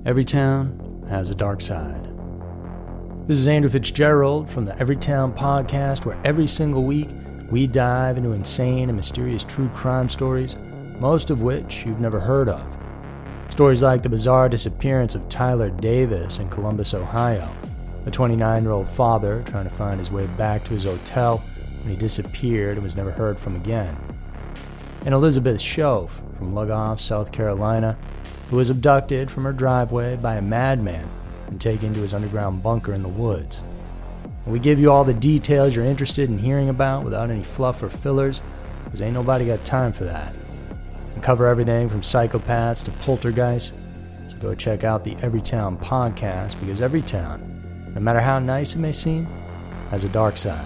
Every town has a dark side. This is Andrew Fitzgerald from the Everytown Podcast, where every single week we dive into insane and mysterious true crime stories, most of which you've never heard of. Stories like the bizarre disappearance of Tyler Davis in Columbus, Ohio, a 29-year-old father trying to find his way back to his hotel when he disappeared and was never heard from again. And Elizabeth Shoaf from Lugoff, South Carolina, who was abducted from her driveway by a madman and taken to his underground bunker in the woods. And we give you all the details you're interested in hearing about without any fluff or fillers, because ain't nobody got time for that. We cover everything from psychopaths to poltergeists, so go check out the Everytown Podcast, because every town, no matter how nice it may seem, has a dark side.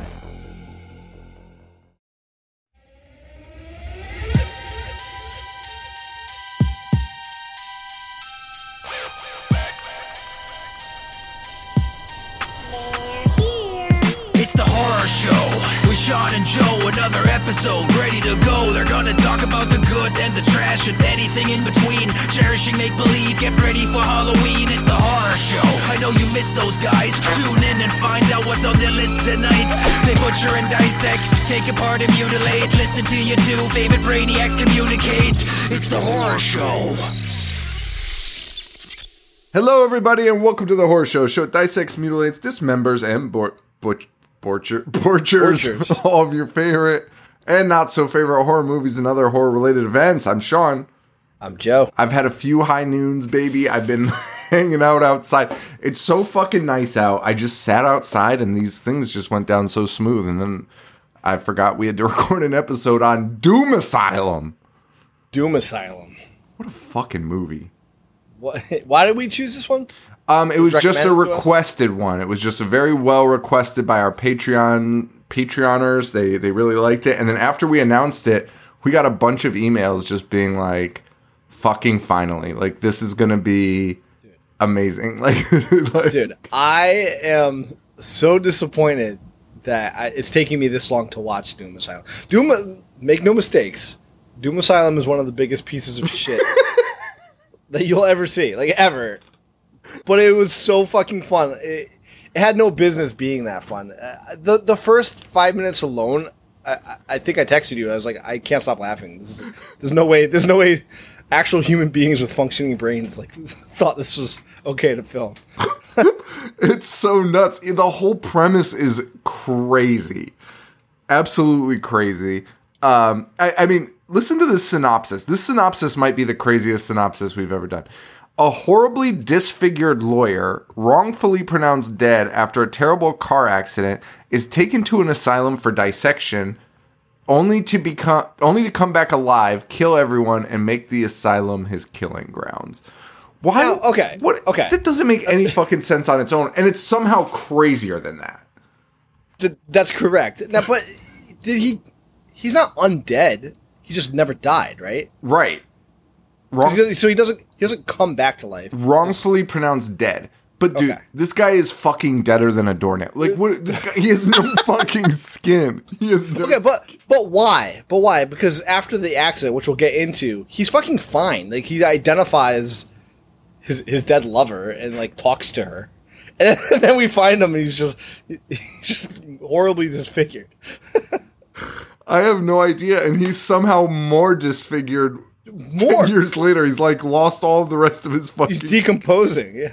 Sean and Joe, another episode ready to go. They're gonna talk about the good and the trash and anything in between. Cherishing make-believe, get ready for Halloween. It's the horror show. I know you missed those guys. Tune in and find out what's on their list tonight. They butcher and dissect, take apart and mutilate. Listen to your two favorite brainiacs communicate. It's the horror show. Hello, everybody, and welcome to the horror show. Show dissects, mutilates, dismembers, and butchers all of your favorite and not so favorite horror movies and other horror related events. I'm Sean. I'm Joe. I've had a few high noons, baby. I've been hanging out outside. It's so fucking nice out. I just sat outside and these things just went down so smooth. And then I forgot we had to record an episode on Doom Asylum. Doom Asylum. What a fucking movie. What? Why did we choose this one? It was just a requested one. It was just a very well requested by our Patreoners. They really liked it. And then after we announced it, we got a bunch of emails just being like, fucking finally. Like, this is going to be amazing. Like, dude, I am so disappointed that it's taking me this long to watch Doom Asylum. Make no mistakes, Doom Asylum is one of the biggest pieces of shit that you'll ever see. Like, ever. But it was so fucking fun. It had no business being that fun. The first 5 minutes alone, I think I texted you. I was like, I can't stop laughing. There's no way actual human beings with functioning brains like thought this was okay to film. It's so nuts. The whole premise is crazy. Absolutely crazy. I mean, listen to this synopsis. This synopsis might be the craziest synopsis we've ever done. A horribly disfigured lawyer, wrongfully pronounced dead after a terrible car accident, is taken to an asylum for dissection, only to come back alive, kill everyone, and make the asylum his killing grounds. Why? Now, okay. What? Okay. That doesn't make any fucking sense on its own, and it's somehow crazier than that. That's correct. Now, but he's not undead. He just never died, right? Right. So he doesn't come back to life. Wrongfully pronounced dead. But dude, This guy is fucking deader than a doornail. Like, what? He has no fucking skin. He has no skin. But why? But why? Because after the accident, which we'll get into, he's fucking fine. Like, he identifies his dead lover and like talks to her, and then we find him and he's just horribly disfigured. I have no idea, and he's somehow more disfigured. 10 years later, he's like lost all of the rest of his fucking... He's decomposing, yeah.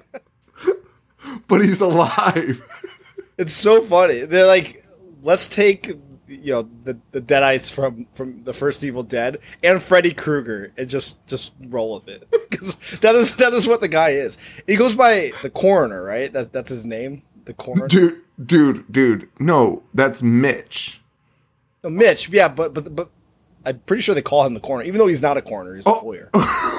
But he's alive. It's so funny. They're like, let's take, the Deadites from the first Evil Dead and Freddy Krueger and just roll with it. Because that is what the guy is. He goes by the Coroner, right? That's his name? The Coroner? Dude. No, that's Mitch. No, Mitch, yeah, but I'm pretty sure they call him the Coroner, even though he's not a coroner. He's a lawyer.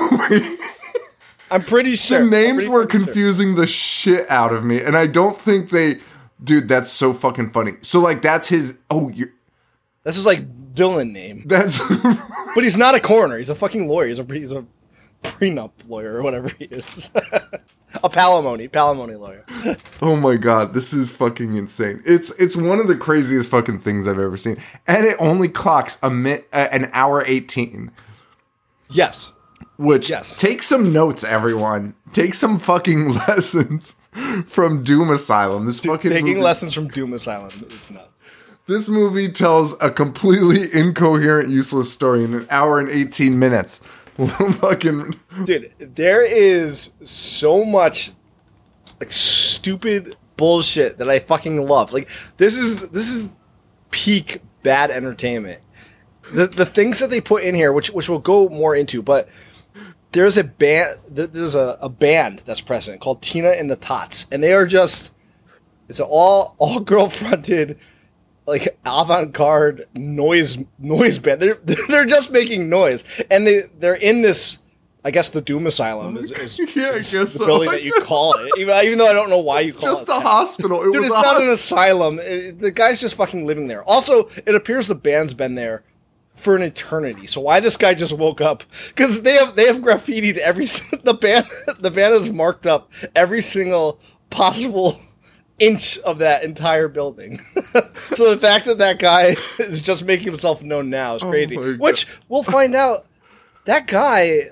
I'm pretty sure. The names were confusing the shit out of me, and I don't think they... Dude, that's so fucking funny. So, like, that's his... That's his, like, villain name. That's... But he's not a coroner. He's a fucking lawyer. He's a prenup lawyer or whatever he is. A palimony lawyer. Oh my god, this is fucking insane. It's one of the craziest fucking things I've ever seen. And it only clocks an hour 18. Yes. which Yes. take some notes, everyone. Take some fucking lessons from Doom Asylum. This fucking Taking movie, lessons from Doom Asylum is nuts. this movie tells a completely incoherent, useless story in an hour and 18 minutes. Fucking Dude, there is so much like stupid bullshit that I fucking love. Like this is peak bad entertainment. The things that they put in here, which we'll go more into, but there's a band that's present called Tina and the Tots, and they are just it's an all girl fronted like avant-garde noise band. They're just making noise, and they're in this. I guess the Doom Asylum is yeah, I guess the so. building that you call it, even though I don't know why you call just it a that. hospital. It Dude, was it's a not an asylum. The guy's just fucking living there. Also, it appears the band's been there for an eternity. So why this guy just woke up? Because they have graffitied every the band has marked up every single possible inch of that entire building. So the fact that guy is just making himself known now is crazy. my God. Which we'll find out. That guy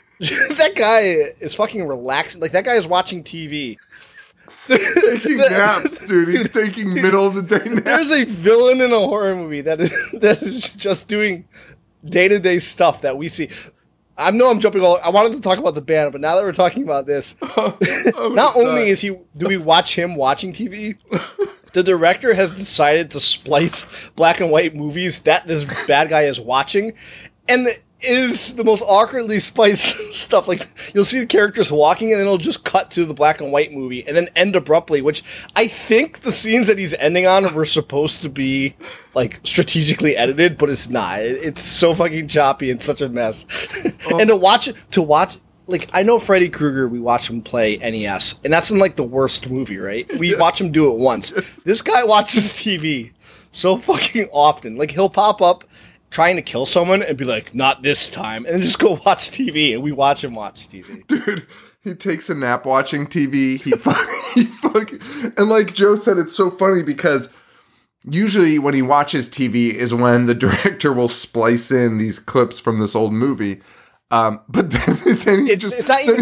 is fucking relaxing. Like that guy is watching TV. taking naps, dude. He's taking middle of the day naps. There's a villain in a horror movie that is just doing day-to-day stuff that we see. I know I'm jumping all. I wanted to talk about the band, but now that we're talking about this, not only do we watch him watching TV, the director has decided to splice black and white movies that this bad guy is watching, and it is the most awkwardly spliced stuff. Like you'll see the characters walking, and then it'll just cut to the black and white movie, and then end abruptly. Which I think the scenes that he's ending on were supposed to be like strategically edited, but it's not. It's so fucking choppy and such a mess. And to watch, like I know Freddy Krueger, we watch him play NES, and that's in like the worst movie, right? We watch him do it once. This guy watches TV so fucking often. Like he'll pop up trying to kill someone and be like, not this time, and then just go watch TV, and we watch him watch TV. Dude, he takes a nap watching TV. He fucking, and like Joe said, it's so funny because usually when he watches TV is when the director will splice in these clips from this old movie. But then he just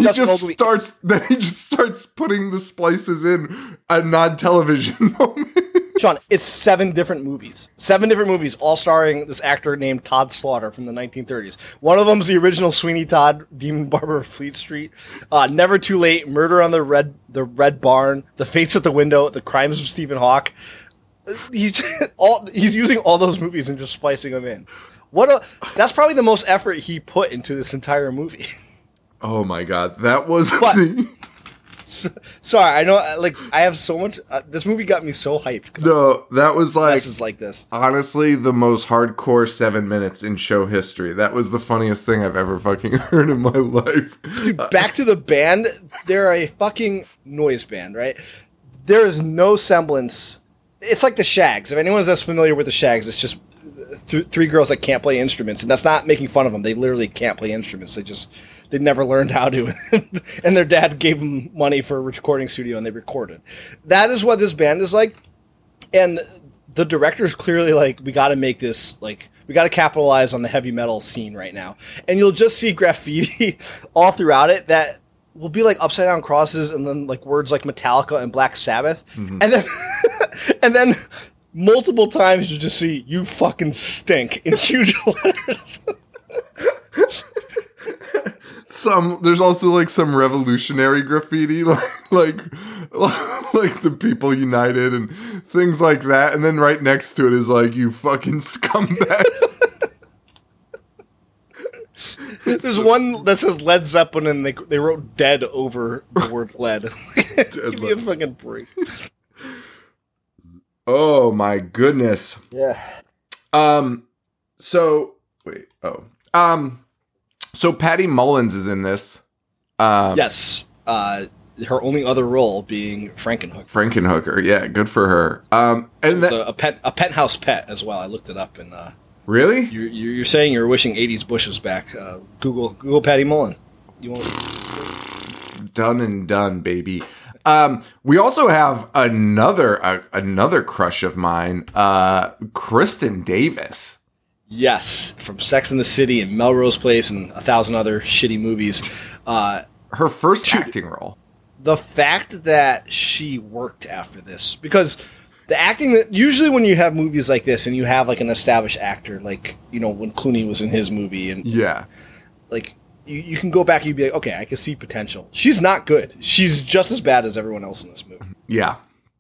starts putting the splices in at non-television moments. Sean, it's 7 different movies. 7 different movies, all starring this actor named Todd Slaughter from the 1930s. One of them's the original Sweeney Todd, Demon Barber of Fleet Street, Never Too Late, Murder on the Red Barn, The Fates at the Window, The Crimes of Stephen Hawke. He's using all those movies and just splicing them in. That's probably the most effort he put into this entire movie. Oh my god, that was. Sorry, I know. Like, I have so much. This movie got me so hyped. No, that was like This is like this. Honestly, the most hardcore 7 minutes in show history. That was the funniest thing I've ever fucking heard in my life. Dude, back to the band. They're a fucking noise band, right? There is no semblance. It's like the Shags. If anyone's as familiar with the Shags, it's just 3 girls that can't play instruments, and that's not making fun of them. They literally can't play instruments. They never learned how to, and their dad gave them money for a recording studio, and they recorded. That is what this band is like, and the director's clearly like, we got to make this, like, we got to capitalize on the heavy metal scene right now. And you'll just see graffiti all throughout it that will be like upside down crosses, and then like words like Metallica and Black Sabbath, and then multiple times you just see "you fucking stink" in huge letters. There's also like some revolutionary graffiti, like the People United and things like that, and then right next to it is like, "you fucking scumbag." There's one that says Led Zeppelin, and they wrote "dead" over the word lead. Give me a fucking break. Oh my goodness. Yeah. So wait. So Patty Mullins is in this. Yes. Her only other role being Frankenhooker. Frankenhooker. Yeah, good for her. And a penthouse pet as well. I looked it up, and really, you're saying you're wishing '80s Bush was back. Google Patty Mullen. You won't. Done and done, baby. We also have another crush of mine, Kristen Davis. Yes, from Sex and the City and Melrose Place and 1,000 other shitty movies. Her first acting role. The fact that she worked after this, because the acting that usually when you have movies like this and you have like an established actor, like, you know, when Clooney was in his movie, and yeah, like you can go back and you'd be like, okay, I can see potential. She's not good. She's just as bad as everyone else in this movie. Yeah,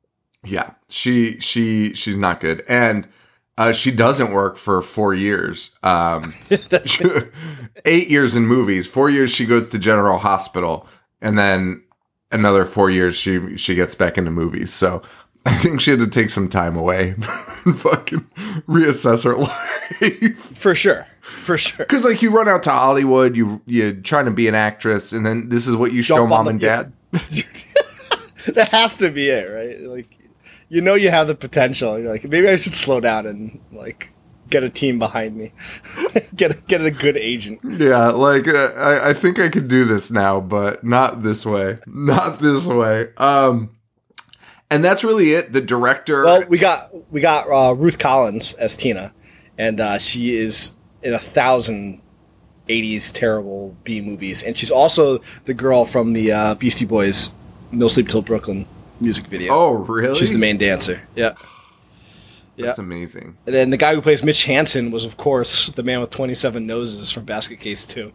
she's not good, and she doesn't work for 4 years. 8 years in movies, 4 years she goes to General Hospital, and then another 4 years she gets back into movies. So I think she had to take some time away and fucking reassess her life. For sure. Because like you run out to Hollywood, you're trying to be an actress, and then this is what you show mom and dad. That has to be it, right? Like, you know, you have the potential. You're like, maybe I should slow down and like get a team behind me, get a good agent. Yeah, like I think I could do this now, but not this way. Not this way. And that's really it. The director. Well, we got Ruth Collins as Tina, and she is in 1,000 '80s terrible B movies, and she's also the girl from the Beastie Boys' "No Sleep Till Brooklyn" music video. Oh, really? She's the main dancer. Yeah. That's amazing. And then the guy who plays Mitch Hansen was, of course, the man with 27 noses from Basket Case 2.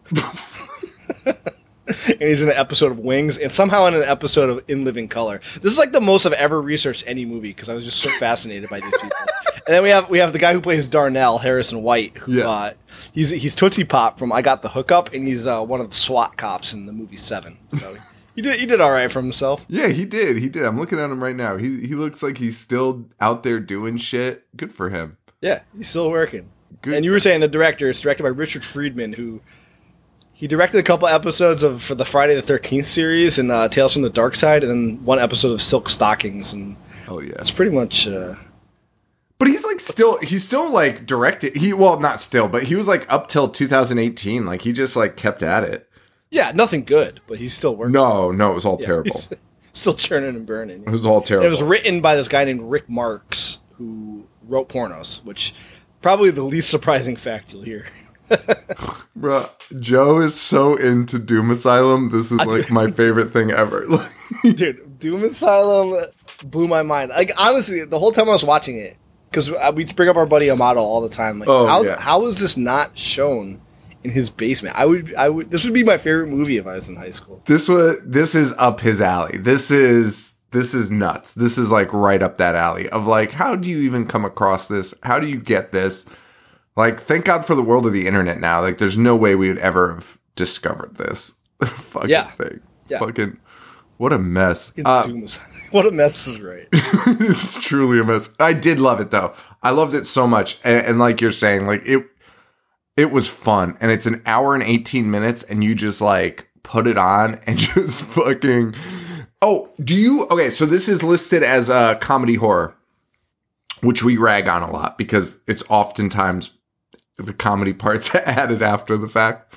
And he's in an episode of Wings, and somehow in an episode of In Living Color. This is like the most I've ever researched any movie, because I was just so fascinated by these people. And then we have the guy who plays Darnell, Harrison White, who he's Tootsie Pop from I Got the Hookup, and he's one of the SWAT cops in the movie Seven. So he did all right for himself. Yeah, he did. I'm looking at him right now. He looks like he's still out there doing shit. Good for him. Yeah, he's still working. Good. And you were saying the director is directed by Richard Friedman, who he directed a couple episodes for the Friday the 13th series and Tales from the Dark Side, and then one episode of Silk Stockings. And it's pretty much. But he's still like directed. Not still, but he was like up till 2018. Like he just like kept at it. Yeah, nothing good, but he's still working. No, it was all terrible. Still churning and burning. It was all terrible. And it was written by this guy named Rick Marks, who wrote pornos, which probably the least surprising fact you'll hear. Bruh, Joe is so into Doom Asylum. This is like my favorite thing ever. Dude, Doom Asylum blew my mind. Like, honestly, the whole time I was watching it, because we bring up our buddy Amato all the time. Like, how is this not shown in his basement? I would. This would be my favorite movie if I was in high school. This is up his alley. This is nuts. This is like right up that alley of like, how do you even come across this? How do you get this? Like, thank God for the world of the internet now. Like, there's no way we would ever have discovered this fucking thing. Yeah. Fucking, what a mess. What a mess is right. It's truly a mess. I did love it though. I loved it so much. And like you're saying, like it was fun, and it's an hour and 18 minutes, and you just like put it on and just fucking. Okay, so this is listed as a comedy horror, which we rag on a lot because it's oftentimes the comedy parts added after the fact.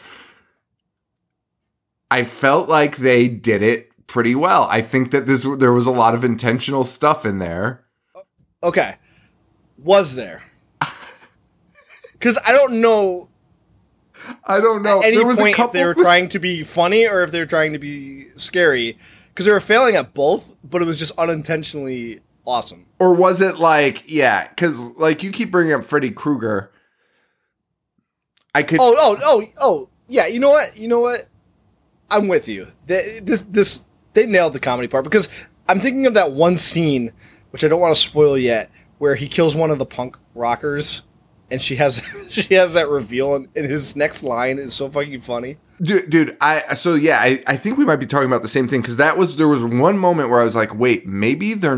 I felt like they did it pretty well. I think that there was a lot of intentional stuff in there. Okay. Was there? Because I don't know. At any there was point a couple if they were trying to be funny or if they were trying to be scary. Because they were failing at both, but it was just unintentionally awesome. Or was it like, because like you keep bringing up Freddy Krueger. I could. Yeah. You know what? I'm with you. They nailed the comedy part, because I'm thinking of that one scene, which I don't want to spoil yet, where he kills one of the punk rockers, and she has that reveal, and his next line is so fucking funny. Dude, I think we might be talking about the same thing, because there was one moment where I was like, wait, maybe they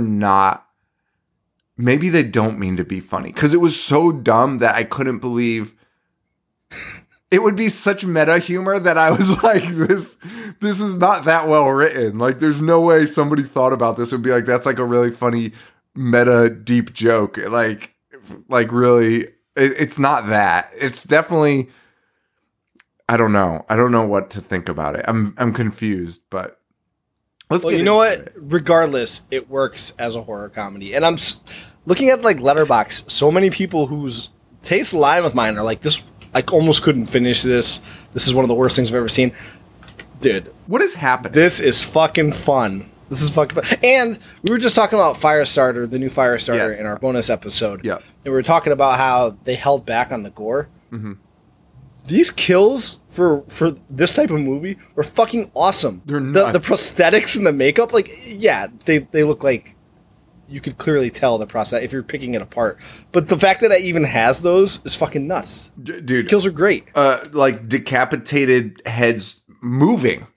don't mean to be funny, because it was so dumb that I couldn't believe it would be such meta humor that I was like, this is not that well written. Like, there's no way somebody thought about this and be like, that's like a really funny meta deep joke. Like really, it's not that. It's definitely, I don't know. I don't know what to think about it. I'm confused, but let's get. You know what? Regardless, it works as a horror comedy. And I'm looking at like Letterboxd. So many people whose tastes line with mine are like this. I almost couldn't finish this. This is one of the worst things I've ever seen. Dude, What is happening? this is fucking fun. This is fucking fun. And we were just talking about Firestarter, the new Firestarter, Yes. in our bonus episode. Yeah. And we were talking about how they held back on the gore. Mm-hmm. These kills for this type of movie were fucking awesome. They're the nuts. prosthetics and the makeup, like, yeah, they look like you could clearly tell the prosthetic if you're picking it apart. But the fact that it even has those is fucking nuts. Dude, Kills are great. like decapitated heads moving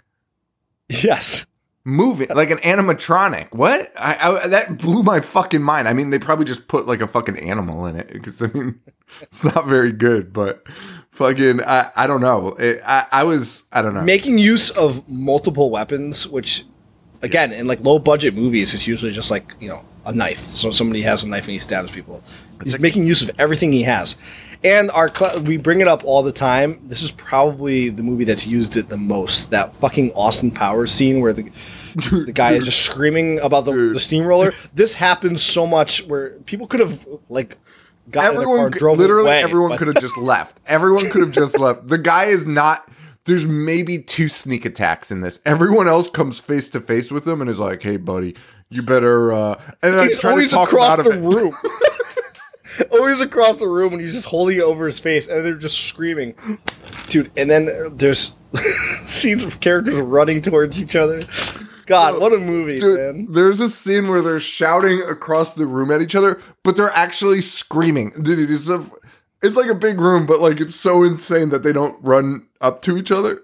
like an animatronic. What? I that blew my fucking mind. I mean, they probably just put like a fucking animal in it because I mean, it's not very good. But fucking, I don't know. I don't know. Making use of multiple weapons, which again in like low budget movies, it's usually just like, you know, a knife. So somebody has a knife and he stabs people. He's making use of everything he has. And we bring it up all the time. This is probably the movie that's used it the most. That fucking Austin Powers scene where the guy is just screaming about the steamroller. This happens so much where people could have like gotten in a car and drove literally away, everyone but- could have just left. Everyone could have just left. The guy is not. There's maybe 2 sneak attacks in this. Everyone else comes face to face with him and is like, "Hey, buddy, you better." And like, He's try to always talk him across out of the it. room. Always across the room, and he's just holding it over his face, and they're just screaming, dude. And then there's scenes of characters running towards each other. God, what a movie, Dude, man! there's a scene where they're shouting across the room at each other, but they're actually screaming. Dude, it's like a big room, but like it's so insane that they don't run up to each other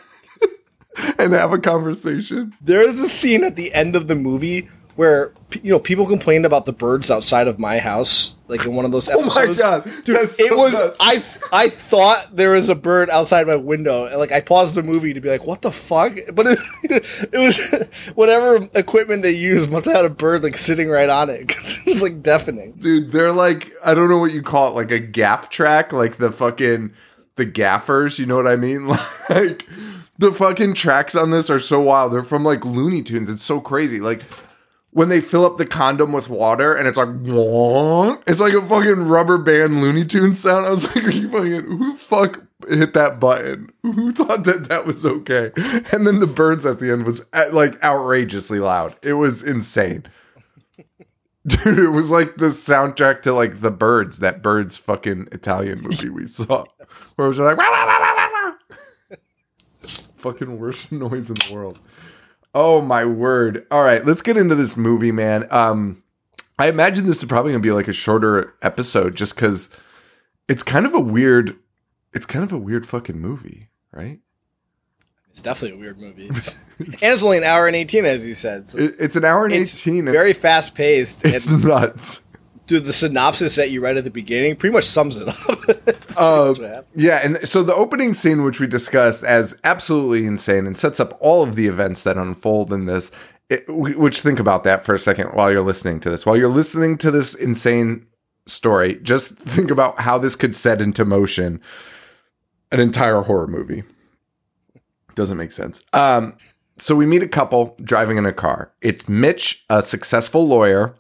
and have a conversation. There is a scene at the end of the movie where people complained about the birds outside of my house, like in one of those episodes. Oh my god, dude, that's so It was nuts. I thought there was a bird outside my window, and like I paused the movie to be like, "What the fuck?" But it was whatever equipment they used must have had a bird like sitting right on it because it was like deafening. Dude, they're like, I don't know what you call it, like a gaff track, like the gaffers, you know what I mean? Like, the fucking tracks on this are so wild. They're from like Looney Tunes. It's so crazy. Like, when they fill up the condom with water and it's like, wong, it's like a fucking rubber band Looney Tunes sound. I was like, who the fuck hit that button? Who thought that was okay? And then the birds at the end was like outrageously loud. It was insane. Dude, it was like the soundtrack to like The Birds, that Birds fucking Italian movie we saw. Where it was like, wah, wah, wah, wah, wah, wah. Fucking worst noise in the world. Oh my word. All right, let's get into this movie, man. I imagine this is probably gonna be like a shorter episode just because it's kind of a weird fucking movie, right? It's definitely a weird movie. And it's only an hour and 18, as you said. So It's an hour and it's 18. very fast paced. It's nuts. Dude, the synopsis that you read at the beginning pretty much sums it up. That's pretty much what happened. Yeah, and so the opening scene, which we discussed as absolutely insane and sets up all of the events that unfold in this, which think about that for a second while you're listening to this. While you're listening to this insane story, just think about how this could set into motion an entire horror movie. Doesn't make sense. So we meet a couple driving in a car. It's Mitch, a successful lawyer,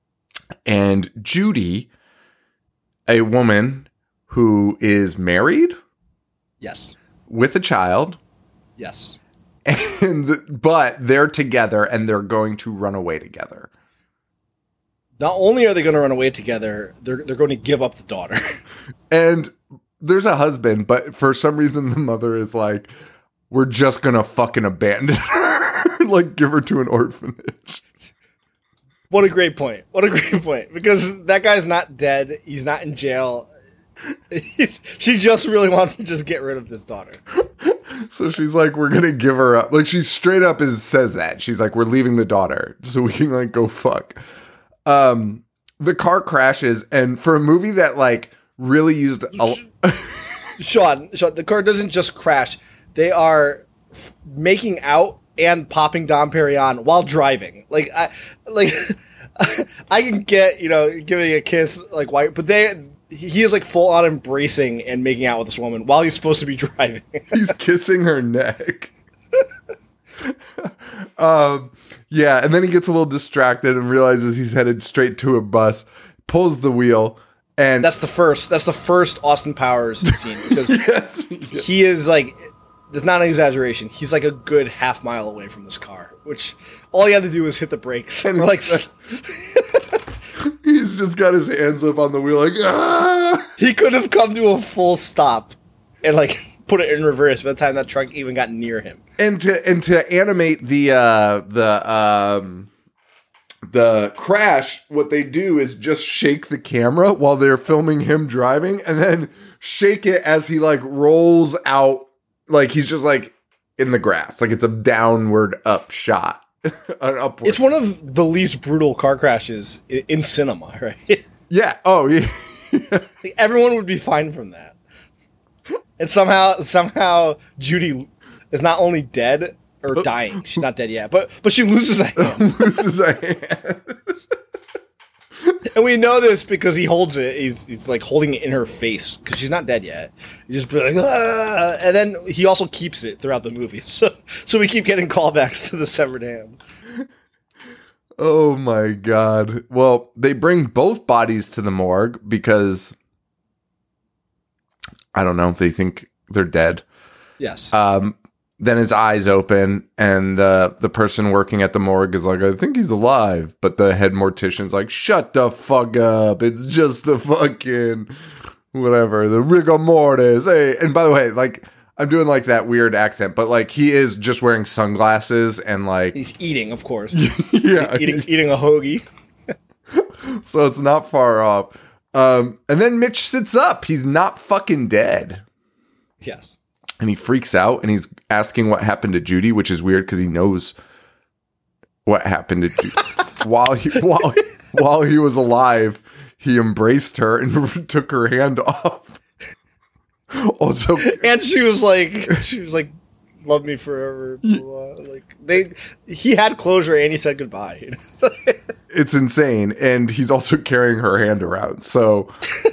and Judy, a woman who is married Yes. with a child, Yes. but they're together and they're going to run away together. Not only are they going to run away together, they're going to give up the daughter. And there's a husband, but for some reason the mother is like, we're just going to fucking abandon her, like give her to an orphanage. What a great point. What a great point. Because that guy's not dead. He's not in jail. She just really wants to just get rid of this daughter. So she's like, we're going to give her up. Like, she straight up says that. She's like, we're leaving the daughter so we can, like, go fuck. The car crashes, and for a movie that, like, really used... Sean, the car doesn't just crash. They are making out and popping Dom Perignon while driving. I can get, giving a kiss, like, why, but he is like full on embracing and making out with this woman while he's supposed to be driving. He's kissing her neck. Yeah, and then he gets a little distracted and realizes he's headed straight to a bus, pulls the wheel, And That's the first Austin Powers scene because yes, he is like, it's not an exaggeration. He's like a good half mile away from this car, which all he had to do was hit the brakes. And We're like, he's just got his hands up on the wheel, like, ah! he could have come to a full stop and like put it in reverse by the time that truck even got near him. And to animate the crash, what they do is just shake the camera while they're filming him driving, and then shake it as he like rolls out, like he's just like in the grass, like it's a downward up shot, an upward. It's one of the least brutal car crashes in cinema, right? Yeah. Oh yeah. Like, everyone would be fine from that. And somehow Judy is not only dead or dying. She's not dead yet, but she loses a hand. Loses a hand. And we know this because he holds it. He's like holding it in her face because she's not dead yet. He just be like, ah! And then he also keeps it throughout the movie. So we keep getting callbacks to the severed hand. Oh my god. Well, they bring both bodies to the morgue because I don't know, they think they're dead. Yes. Then his eyes open, and the person working at the morgue is like, I think he's alive. But the head mortician's like, shut the fuck up. It's just the fucking whatever, the rigor mortis. Hey, and by the way, like, I'm doing like that weird accent, but like he is just wearing sunglasses and like He's eating, of course. yeah, eating a hoagie. so it's not far off. And then Mitch sits up. He's not fucking dead. Yes. And he freaks out, and he's asking what happened to Judy, which is weird because he knows what happened to Judy. while he was alive, he embraced her and took her hand off. Also, and she was like, love me forever. Blah, blah. Like he had closure and he said goodbye. It's insane, and he's also carrying her hand around. So,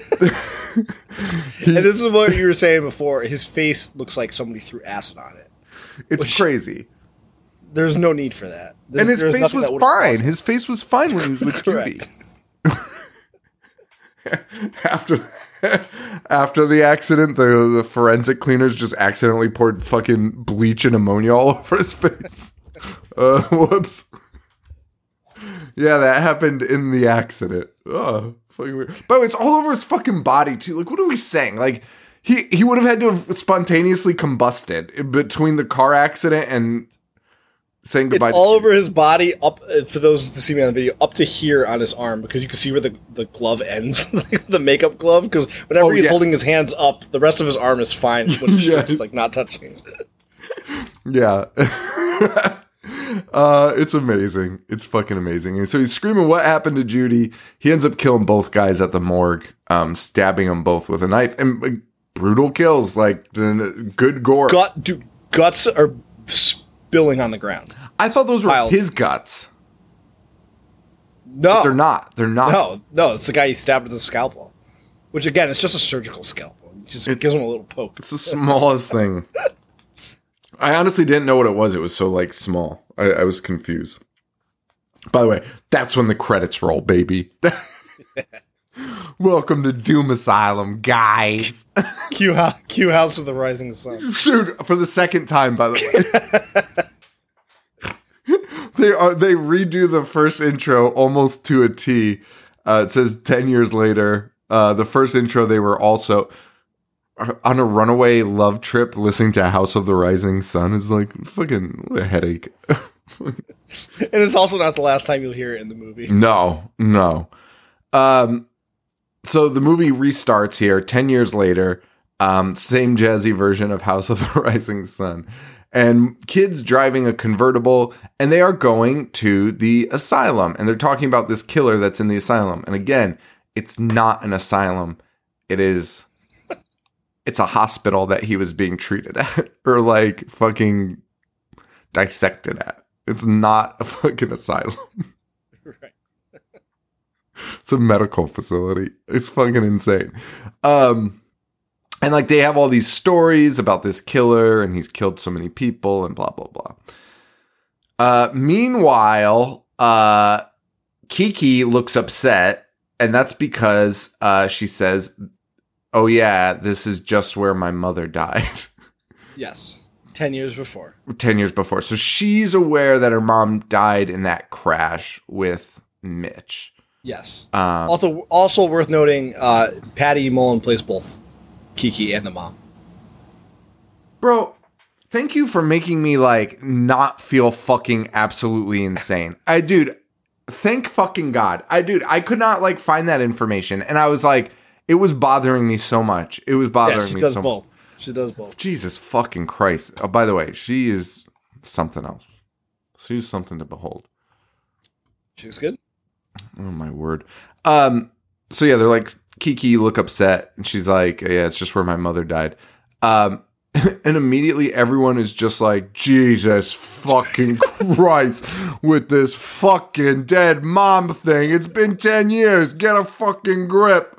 and this is what you were saying before. His face looks like somebody threw acid on it. It's crazy. There's no need for that. And his face was fine. His face was fine when he was with Judy. After the accident, the forensic cleaners just accidentally poured fucking bleach and ammonia all over his face. Whoops. Yeah, that happened in the accident. Oh, fucking weird. But it's all over his fucking body too. Like, what are we saying? Like, he would have had to have spontaneously combusted between the car accident and saying goodbye. It's all over his body, up for those to see me on the video, up to here on his arm, because you can see where the glove ends, like the makeup glove. Because whenever he's holding his hands up, the rest of his arm is fine, but his shirt's like not touching. Yeah. It's amazing. It's fucking amazing. And so he's screaming, what happened to Judy? He ends up killing both guys at the morgue, stabbing them both with a knife. And like, brutal kills, like good gore. Guts are spilling on the ground. I thought those were his guts. No. But they're not. They're not. No, it's the guy he stabbed with a scalpel. Which, again, it's just a surgical scalpel. It just gives him a little poke. It's the smallest thing. I honestly didn't know what it was. It was so, like, small. I was confused. By the way, that's when the credits roll, baby. Welcome to Doom Asylum, guys. Q House of the Rising Sun. Dude, for the second time, by the way. They redo the first intro almost to a T. It says 10 years later. The first intro, they were also on a runaway love trip listening to House of the Rising Sun. Is like, fucking, what a headache. And it's also not the last time you'll hear it in the movie. No. So the movie restarts here 10 years later. Same jazzy version of House of the Rising Sun. And kids driving a convertible, and they are going to the asylum. And they're talking about this killer that's in the asylum. And again, it's not an asylum. It's a hospital that he was being treated at. Or like fucking dissected at. It's not a fucking asylum. Right. It's a medical facility. It's fucking insane. And like they have all these stories about this killer and he's killed so many people and blah, blah, blah. Meanwhile, Kiki looks upset And that's because she says, oh yeah, this is just where my mother died. Yes. 10 years before. 10 years before. So she's aware that her mom died in that crash with Mitch. Yes. Also worth noting, Patty Mullen plays both Kiki and the mom. Bro, thank you for making me, like, not feel fucking absolutely insane. Dude, thank fucking God. I could not, like, find that information. And I was like, it was bothering me so much. It was bothering me so much. She does both. Jesus fucking Christ. Oh, by the way, she is something else. She's something to behold. She looks good. Oh, my word. So, yeah, they're like, Kiki, you look upset. And she's like, yeah, it's just where my mother died. And immediately everyone is just like, Jesus fucking Christ with this fucking dead mom thing. It's been 10 years. Get a fucking grip.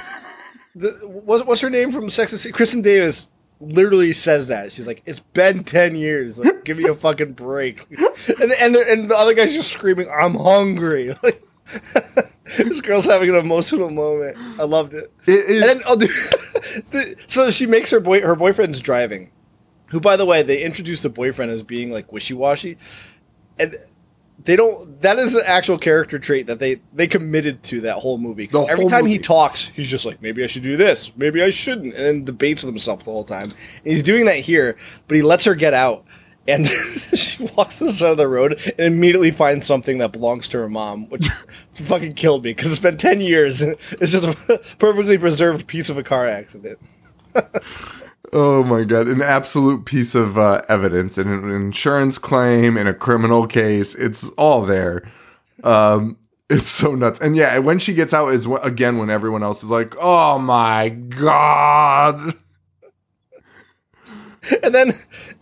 What's her name from Sex and the City? Kristen Davis literally says that. She's like, it's been 10 years. Like, give me a fucking break. And the other guy's just screaming, I'm hungry. Like, this girl's having an emotional moment. I loved it. It is. And then, so she makes her boyfriend's driving. Who, by the way, they introduced the boyfriend as being like wishy-washy, and they don't. That is an actual character trait that they committed to that whole movie. Because every time he talks, he's just like, maybe I should do this, maybe I shouldn't, and then debates with himself the whole time. And he's doing that here, but he lets her get out. And she walks to the side of the road and immediately finds something that belongs to her mom, which fucking killed me because it's been 10 years and it's just a perfectly preserved piece of a car accident. Oh my God. An absolute piece of evidence and an insurance claim and a criminal case. It's all there. It's so nuts. And yeah, when she gets out is again when everyone else is like, oh my God. And then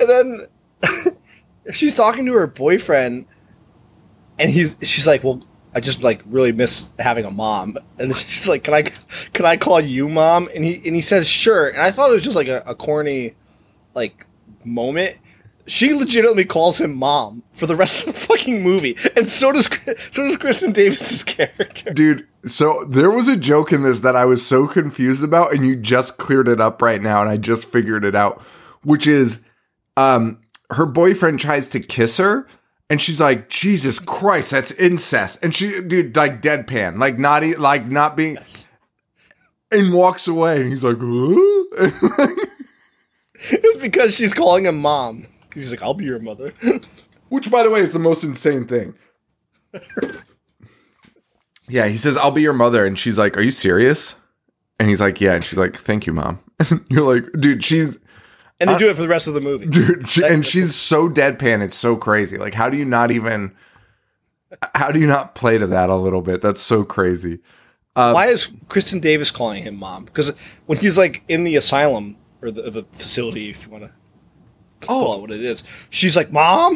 she's talking to her boyfriend, and she's like, "Well, I just like really miss having a mom." And she's like, "Can I call you mom?" And he says, "Sure." And I thought it was just like a corny, like, moment. She legitimately calls him mom for the rest of the fucking movie, and so does Kristen Davis' character. Dude, so there was a joke in this that I was so confused about, and you just cleared it up right now, and I just figured it out, which is, her boyfriend tries to kiss her, and she's like, Jesus Christ, that's incest. And she, dude, like deadpan, not being, yes. And walks away, and he's like, it's because she's calling him mom. Because he's like, I'll be your mother. Which, by the way, is the most insane thing. Yeah, he says, I'll be your mother. And she's like, are you serious? And he's like, yeah. And she's like, thank you, mom. You're like, dude, she's... And they do it for the rest of the movie. Dude, she's so deadpan, it's so crazy. Like, how do you not play to that a little bit? That's so crazy. Why is Kristen Davis calling him mom? Because when he's like in the asylum, or the facility, if you want to call it what it is, she's like, mom?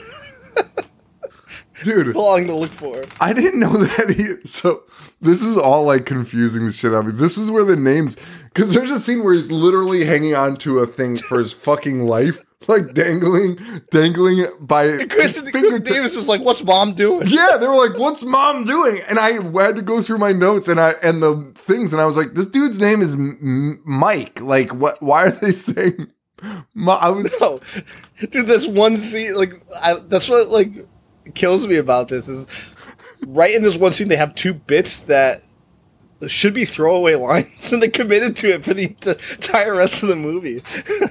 Dude. Calling to look for her. I didn't know that so this is all like confusing the shit out of me. This is where the names, because there's a scene where he's literally hanging on to a thing for his fucking life, like dangling by. And Kristen Davis is like, "What's mom doing?" Yeah, they were like, "What's mom doing?" And I had to go through my notes and the things, and I was like, "This dude's name is Mike." Like, what? Why are they saying? No, dude. That's one scene. Like, that's what like kills me about this is. Right in this one scene, they have two bits that should be throwaway lines, and they committed to it for the entire rest of the movie.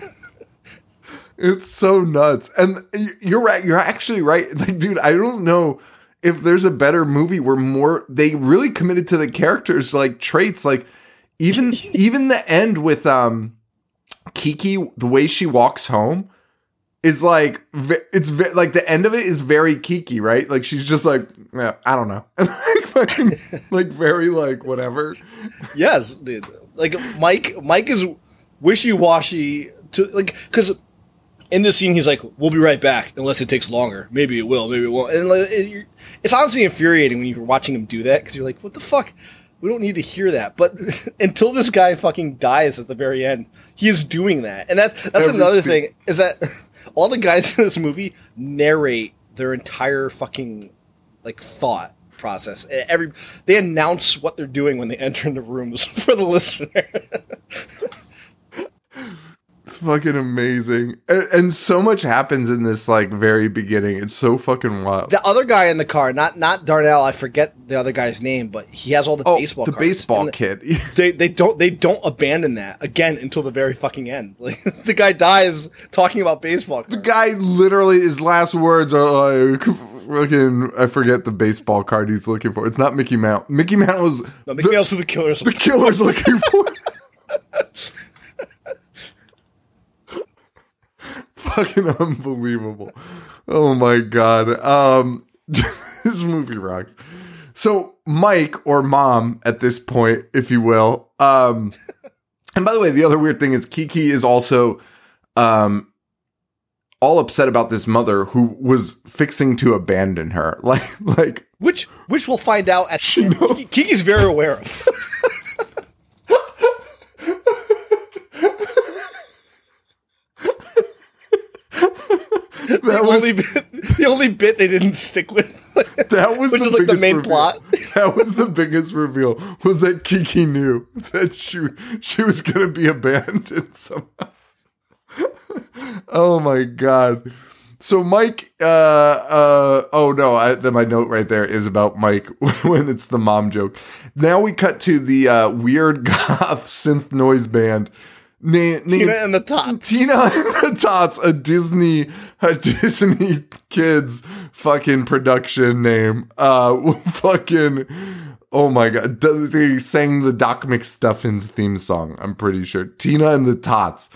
It's so nuts. And you're right. You're actually right. Like, dude, I don't know if there's a better movie where they really committed to the characters, like traits, like even the end with Kiki, the way she walks home is like, it's like the end of it is very Kiki, right? Like she's just like, yeah, I don't know. Like fucking, like very like whatever. Yes, dude. Like Mike is wishy-washy to like, because in this scene he's like, we'll be right back unless it takes longer. Maybe it will, maybe it won't. And like, it's honestly infuriating when you're watching him do that because you're like, what the fuck? We don't need to hear that. But until this guy fucking dies at the very end, he is doing that. And that's another thing, is that all the guys in this movie narrate their entire fucking like thought. process. They announce what they're doing when they enter into rooms for the listener. It's fucking amazing. And so much happens in this like very beginning. It's so fucking wild. The other guy in the car, not Darnell, I forget the other guy's name, but he has all the baseball the cards. baseball kid. They don't abandon that again until the very fucking end. Like the guy dies talking about baseball cards. The guy literally, his last words are like, fucking, I forget the baseball card he's looking for. It's not Mickey Mouse. Mickey Mouse. No, Mickey Mouse is the killer's. The killer's looking for. Fucking unbelievable. Oh my god. This movie rocks. So Mike, or Mom at this point, if you will. And by the way, the other weird thing is Kiki is also all upset about this mother who was fixing to abandon her. Like which we'll find out at the end. Kiki's very aware of. The only bit they didn't stick with. That was which is like the main plot. That was the biggest reveal. Was that Kiki knew that she was gonna be abandoned somehow. Oh my god. So Mike, oh no, my note right there is about Mike when it's the mom joke. Now we cut to the weird goth synth noise band. Tina and the Tots. Tina and the Tots, a Disney kids fucking production name. Fucking, oh my god. They sang the Doc McStuffins theme song, I'm pretty sure. Tina and the Tots.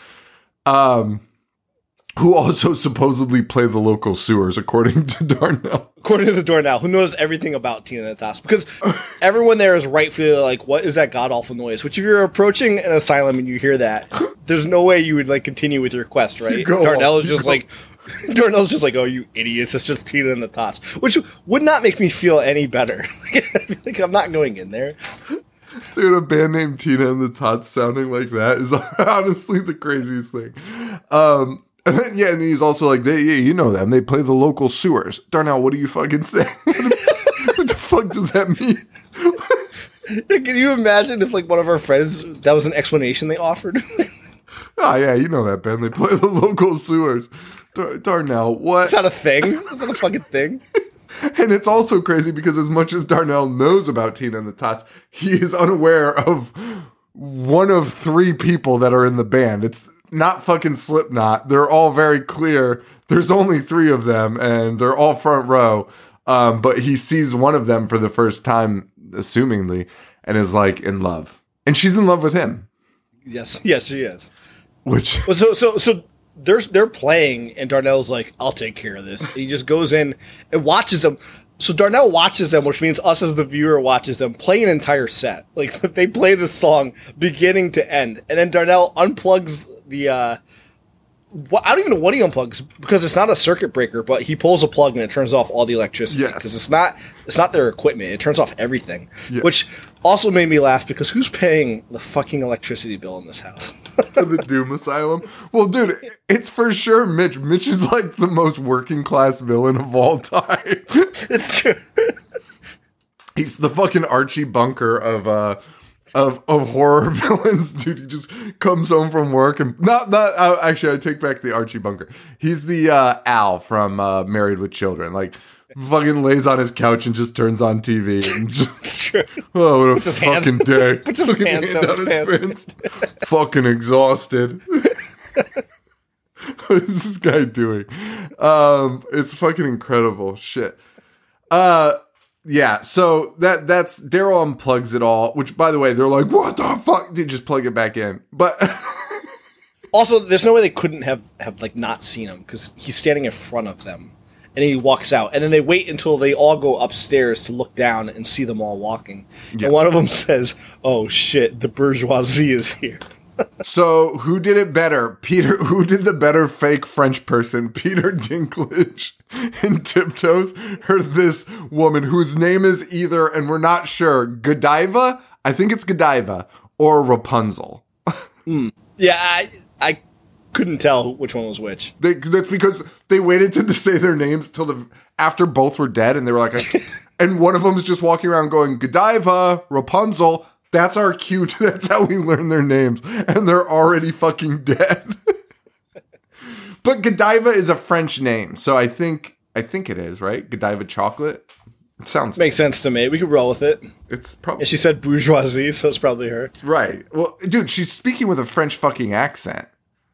Who also supposedly play the local sewers, according to Darnell. According to Darnell, who knows everything about Tina and the Tots. Because everyone there is rightfully like, what is that god-awful noise? Which if you're approaching an asylum and you hear that, there's no way you would like continue with your quest, right? Darnell's just like, oh, you idiots, it's just Tina and the Tots. Which would not make me feel any better. Like, I'm not going in there. Dude, a band named Tina and the Tots sounding like that is honestly the craziest thing. Yeah, and he's also like, you know them. They play the local sewers. Darnell, what do you fucking say? What the fuck does that mean? Can you imagine if, like, one of our friends, that was an explanation they offered? Oh, yeah, you know that band. They play the local sewers. Darnell, what? Is that a thing? Is that a fucking thing? And it's also crazy because as much as Darnell knows about Tina and the Tots, he is unaware of one of 3 people that are in the band. It's not fucking Slipknot. They're all very clear. There's only 3 of them, and they're all front row. But he sees one of them for the first time, assumingly, and is like in love. And she's in love with him. Yes, she is. Which so they're playing, and Darnell's like, "I'll take care of this." And he just goes in and watches them. So Darnell watches them, which means us as the viewer watches them play an entire set. Like they play the song beginning to end, and then Darnell unplugs the. I don't even know what he unplugs because it's not a circuit breaker, but he pulls a plug and it turns off all the electricity. Yes. Because it's not their equipment; it turns off everything. Yeah. Which also made me laugh because who's paying the fucking electricity bill in this house? the Doom Asylum. Well, dude, it's for sure Mitch. Mitch is like the most working class villain of all time. It's true. He's the fucking Archie Bunker of horror villains, dude. He just comes home from work and actually I take back the Archie Bunker. He's the Al from Married with Children. Like fucking lays on his couch and just turns on TV and just, It's true. oh, what a fucking day. Puts his hands down his pants. Fucking exhausted. What is this guy doing? It's fucking incredible shit. Yeah, so that's Daryl unplugs it all, which by the way, they're like, what the fuck? Dude, just plug it back in. But also, there's no way they couldn't have like not seen him because he's standing in front of them. And he walks out, and then they wait until they all go upstairs to look down and see them all walking. Yeah. And one of them says, "Oh shit, the bourgeoisie is here." So who did it better? Who did the better fake French person? Peter Dinklage in Tiptoes, or this woman whose name is either, and we're not sure, Godiva? I think it's Godiva, or Rapunzel. Yeah, couldn't tell which one was which. That's because they waited to say their names till after both were dead, and they were like, and one of them is just walking around going, Godiva, Rapunzel. That's our cue. That's how we learn their names, and they're already fucking dead. But Godiva is a French name, so I think it is, right? Godiva chocolate. It sounds Makes sense to me. We could roll with it. It's probably And she said bourgeoisie, so it's probably her. right. Well, dude, she's speaking with a French fucking accent.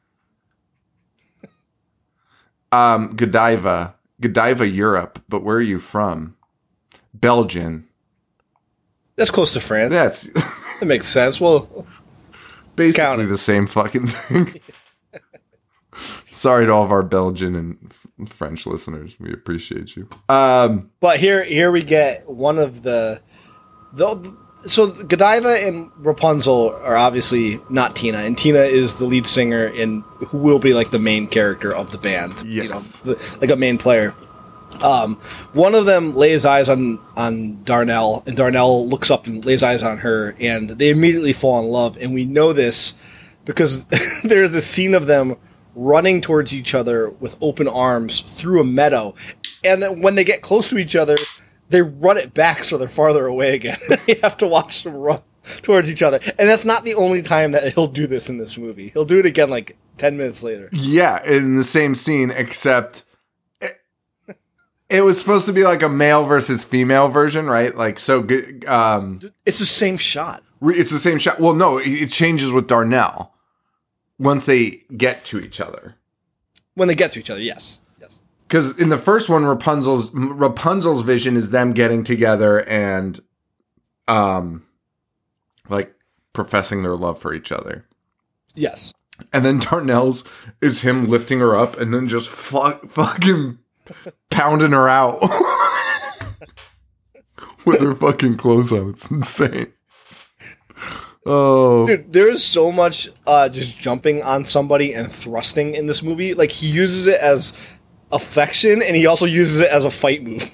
Godiva, Europe, but where are you from? Belgian. That's close to France. That's That makes sense. Well, basically Count it. the same fucking thing. Sorry to all of our Belgian and French listeners. We appreciate you. but here we get one of the so Godiva and Rapunzel are obviously not Tina, and Tina is the lead singer and who will be like the main character of the band. Yes. Like a main player. One of them lays eyes on Darnell, and Darnell looks up and lays eyes on her, and they immediately fall in love. And we know this because there's a scene of them running towards each other with open arms through a meadow. And then when they get close to each other, they run it back so they're farther away again. You have to watch them run towards each other. And that's not the only time that he'll do this in this movie. He'll do it again like 10 minutes later. Yeah, in the same scene, except it was supposed to be like a male versus female version, right? Like, so It's the same shot. it's the same shot. Well, no, it changes with Darnell once they get to each other. When they get to each other, yes. Yes. Because in the first one, Rapunzel's vision is them getting together and, like professing their love for each other. Yes. And then Darnell's is him lifting her up and then just fucking pounding her out with her fucking clothes on. It's insane. Oh, Dude, there is so much just jumping on somebody and thrusting in this movie. Like, he uses it as affection, and he also uses it as a fight move.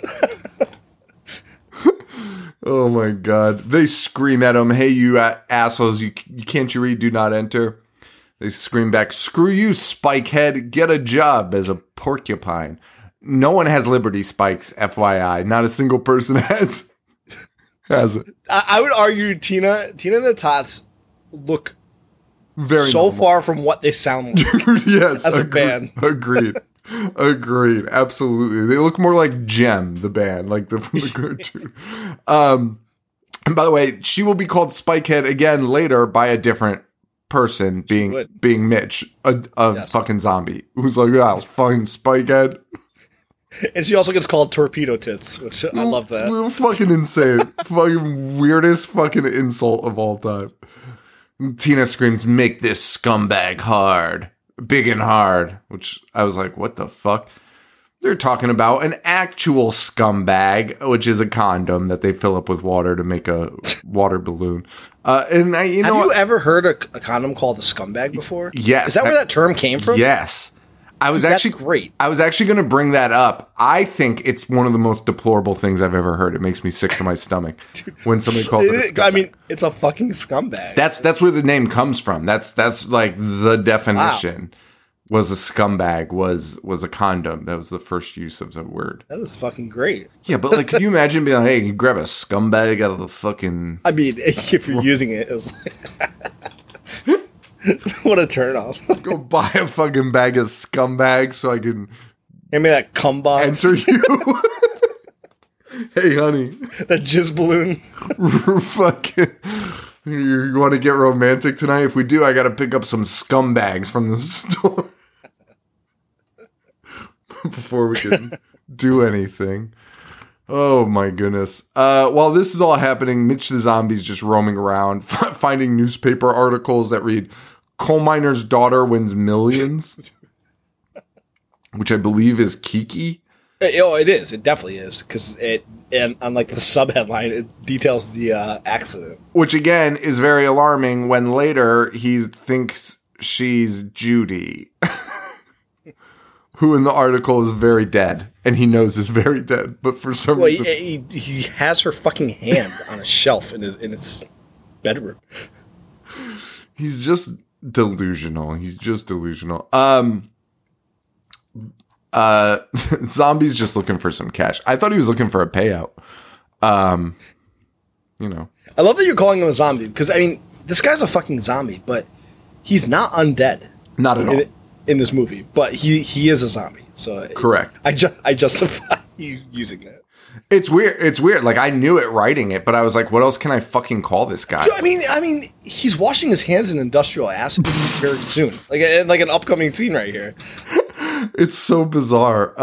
oh my God. They scream at him, hey, you assholes, you can't you read, do not enter. They scream back, screw you, spikehead, get a job as a porcupine. No one has Liberty Spikes, FYI. Not a single person has it. I would argue Tina and the Tots look Very so normal. far from what they sound like. Yes, as a band. Agreed. Absolutely. They look more like Gem, the band, like from the cartoon. And by the way, she will be called Spikehead again later by a different person, being Mitch, a fucking zombie who's like, yeah, I was fucking Spikehead. And she also gets called Torpedo Tits, which I love that. Fucking insane. Fucking weirdest fucking insult of all time. Tina screams, make this scumbag hard. Big and hard. Which I was like, what the fuck? They're talking about an actual scumbag, which is a condom that they fill up with water to make a water balloon. And Have you ever heard a condom called a scumbag before? Yes. Is that where that term came from? Yes. That's great. I was actually going to bring that up. I think it's one of the most deplorable things I've ever heard. It makes me sick to my stomach when somebody calls it a scumbag. I mean, it's a fucking scumbag. That's where the name comes from. That's like the definition. Wow. Was a scumbag was a condom. That was the first use of the word. That is fucking great. Yeah, but like, could you imagine being like, hey, you grab a scumbag out of the fucking... I mean, if you're using it as... What a turn off. Go buy a fucking bag of scumbags so I can Hand me that cum box. enter you. Hey, honey. That jizz balloon. Fucking... You want to get romantic tonight? If we do, I got to pick up some scumbags from the store before we can do anything. Oh my goodness. While this is all happening, Mitch the Zombie's just roaming around, finding newspaper articles that read, coal miner's daughter wins millions, which I believe is Kiki. Oh, it is. It definitely is. Because and unlike the sub-headline, it details the accident. Which, again, is very alarming when later he thinks she's Judy, who in the article is very dead, and he knows is very dead. But for some reason... he has her fucking hand on a shelf in his bedroom. He's just delusional. He's just delusional. Zombie's just looking for some cash. I thought he was looking for a payout. You know. I love that you're calling him a zombie because, I mean, this guy's a fucking zombie, but he's not undead. Not at all. In this movie, but he is a zombie. So correct. I justify you using that. It's weird. It's weird. Like, I knew it writing it, but I was like, what else can I fucking call this guy? I mean, he's washing his hands in industrial acid very soon. Like an upcoming scene right here. It's so bizarre.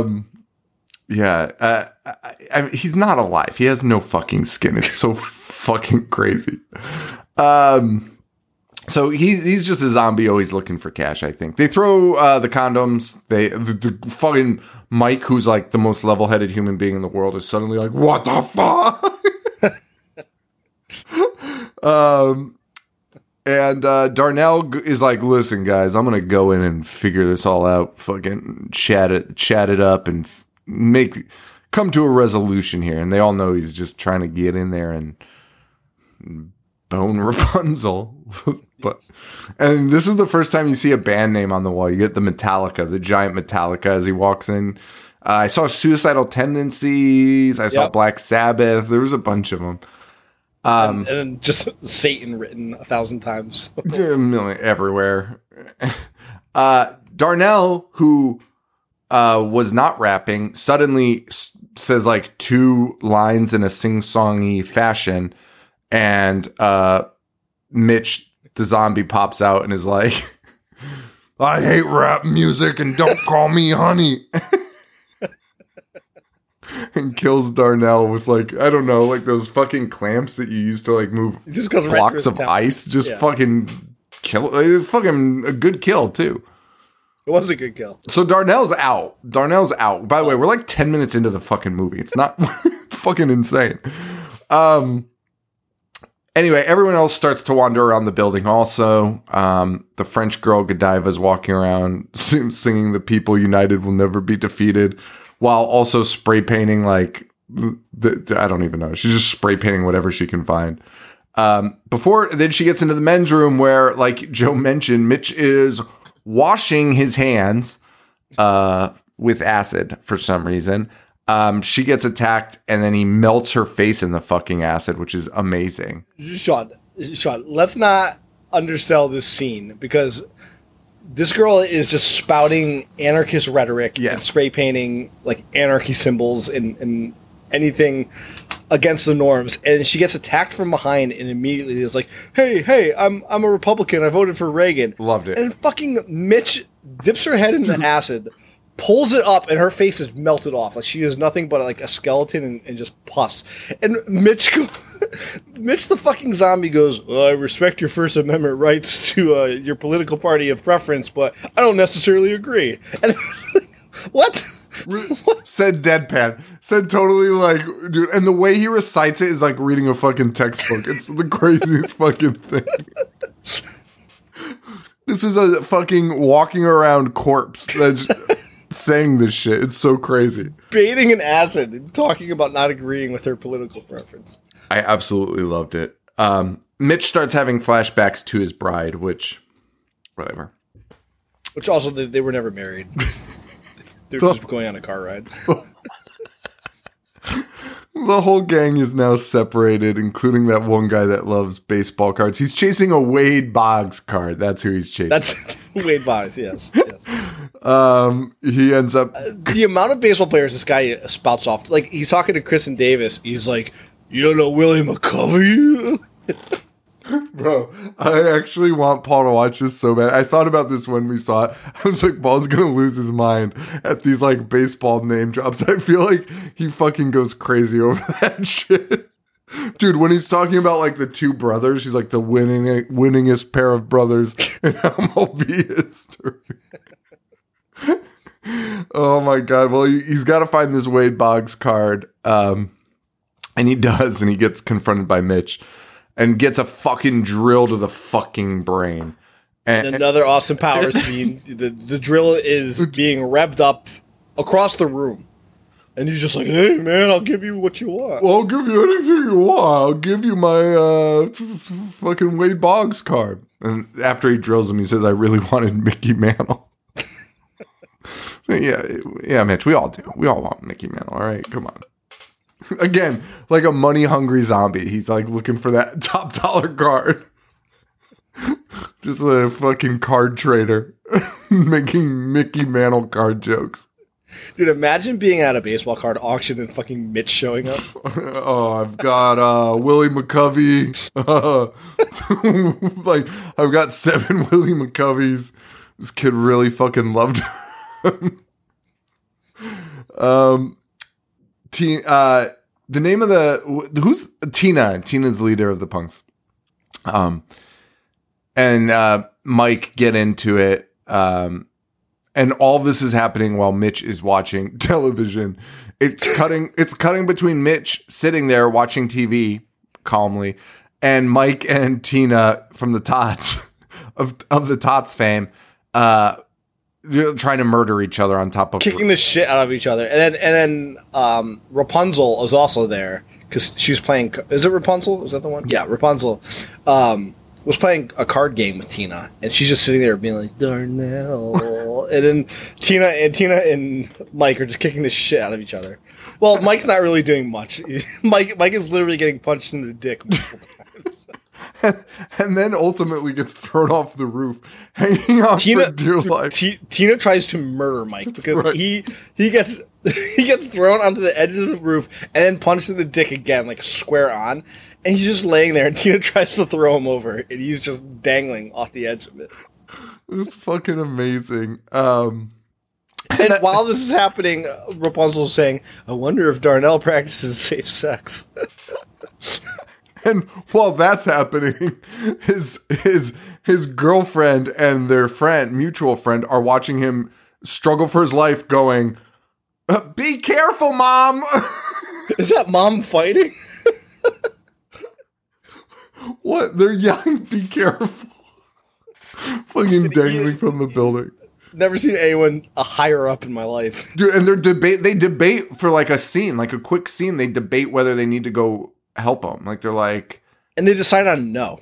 Yeah. I mean, he's not alive. He has no fucking skin. It's so fucking crazy. So he's just a zombie always looking for cash, I think. They throw the condoms. The fucking Mike, who's like the most level-headed human being in the world, is suddenly like, what the fuck? And Darnell is like, listen, guys, I'm going to go in and figure this all out, fucking chat it up and come to a resolution here. And they all know he's just trying to get in there and bone Rapunzel. And this is the first time you see a band name on the wall. You get the Metallica, the giant Metallica as he walks in. I saw Suicidal Tendencies. I saw Black Sabbath. There was a bunch of them. And then just Satan written 1,000 times. Everywhere. Darnell, who was not rapping, suddenly says like 2 lines in a sing-songy fashion. And Mitch, the zombie, pops out and is like, I hate rap music and don't call me honey. And kills Darnell with like, I don't know, like those fucking clamps that you use to like move blocks of ice. Just fucking kill. It was fucking a good kill too. It was a good kill. So Darnell's out. By the way, we're like 10 minutes into the fucking movie. It's not fucking insane. Anyway, everyone else starts to wander around the building also. The French girl Godiva's walking around singing The People United Will Never Be Defeated, while also spray painting like, I don't even know. She's just spray painting whatever she can find. Then she gets into the men's room where, like Joe mentioned, Mitch is washing his hands with acid for some reason. She gets attacked, and then he melts her face in the fucking acid, which is amazing. Sean, let's not undersell this scene, because this girl is just spouting anarchist rhetoric and spray painting like anarchy symbols and anything against the norms, and she gets attacked from behind and immediately is like, hey, I'm a Republican, I voted for Reagan. Loved it. And fucking Mitch dips her head in the acid, pulls it up, and her face is melted off. Like, she is nothing but like a skeleton and just pus. And Mitch the fucking zombie goes, well, I respect your First Amendment rights to your political party of preference, but I don't necessarily agree. And it's like, what? Said deadpan. Said totally like, dude. And the way he recites it is like reading a fucking textbook. It's the craziest fucking thing. This is a fucking walking around corpse that's saying this shit. It's so crazy. Bathing in acid and talking about not agreeing with her political preference. I absolutely loved it. Mitch starts having flashbacks to his bride, which, whatever. Which also, they were never married. They're just going on a car ride. The whole gang is now separated, including that one guy that loves baseball cards. He's chasing a Wade Boggs card. That's who he's chasing. That's Wade Boggs, yes. He ends up... the amount of baseball players this guy spouts off. Like, he's talking to Kristen Davis. He's like, you don't know Willie McCovey? Bro, I actually want Paul to watch this so bad. I thought about this when we saw it. I was like, Paul's gonna lose his mind at these like baseball name drops. I feel like he fucking goes crazy over that shit. Dude, when he's talking about like the 2 brothers, he's like the winningest pair of brothers in MLB history. Oh my god. Well, he's got to find this Wade Boggs card. And he does, and he gets confronted by Mitch. And gets a fucking drill to the fucking brain. And another Austin Powers scene. The drill is being revved up across the room. And he's just like, hey, man, I'll give you what you want. Well, I'll give you anything you want. I'll give you my fucking Wade Boggs card. And after he drills him, he says, I really wanted Mickey Mantle. Yeah, Mitch, we all do. We all want Mickey Mantle, all right? Come on. Again, like a money-hungry zombie. He's like looking for that top dollar card. Just a fucking card trader making Mickey Mantle card jokes. Dude, imagine being at a baseball card auction and fucking Mitch showing up. Oh, I've got Willie McCovey. Like, I've got 7 Willie McCoveys. This kid really fucking loved him. The name of who's Tina? Tina's the leader of the punks. And Mike get into it. And all this is happening while Mitch is watching television. It's cutting between Mitch sitting there watching TV calmly and Mike and Tina from the Tots of the Tots fame, trying to murder each other on top of kicking the shit out of each other. And then Rapunzel is also there because she's playing. Is it Rapunzel? Is that the one? Yeah, Rapunzel. Was playing a card game with Tina, and she's just sitting there being like, Darnell. And then Tina and Mike are just kicking the shit out of each other. Well, Mike's not really doing much. Mike is literally getting punched in the dick multiple times. And then ultimately gets thrown off the roof, hanging on for dear life. Tina tries to murder Mike because right. he gets thrown onto the edge of the roof and then punched in the dick again, like square on. And he's just laying there, and Tina tries to throw him over, and he's just dangling off the edge of it. It's fucking amazing. And while this is happening, Rapunzel's saying, I wonder if Darnell practices safe sex. And while that's happening, his girlfriend and their mutual friend, are watching him struggle for his life going, be careful, Mom! Is that Mom fighting? What? They're yelling, be careful. Fucking dangling from the building. Never seen anyone higher up in my life. Dude, and they debate for like a scene, like a quick scene. They debate whether they need to go help him. Like they're like... And they decide on no.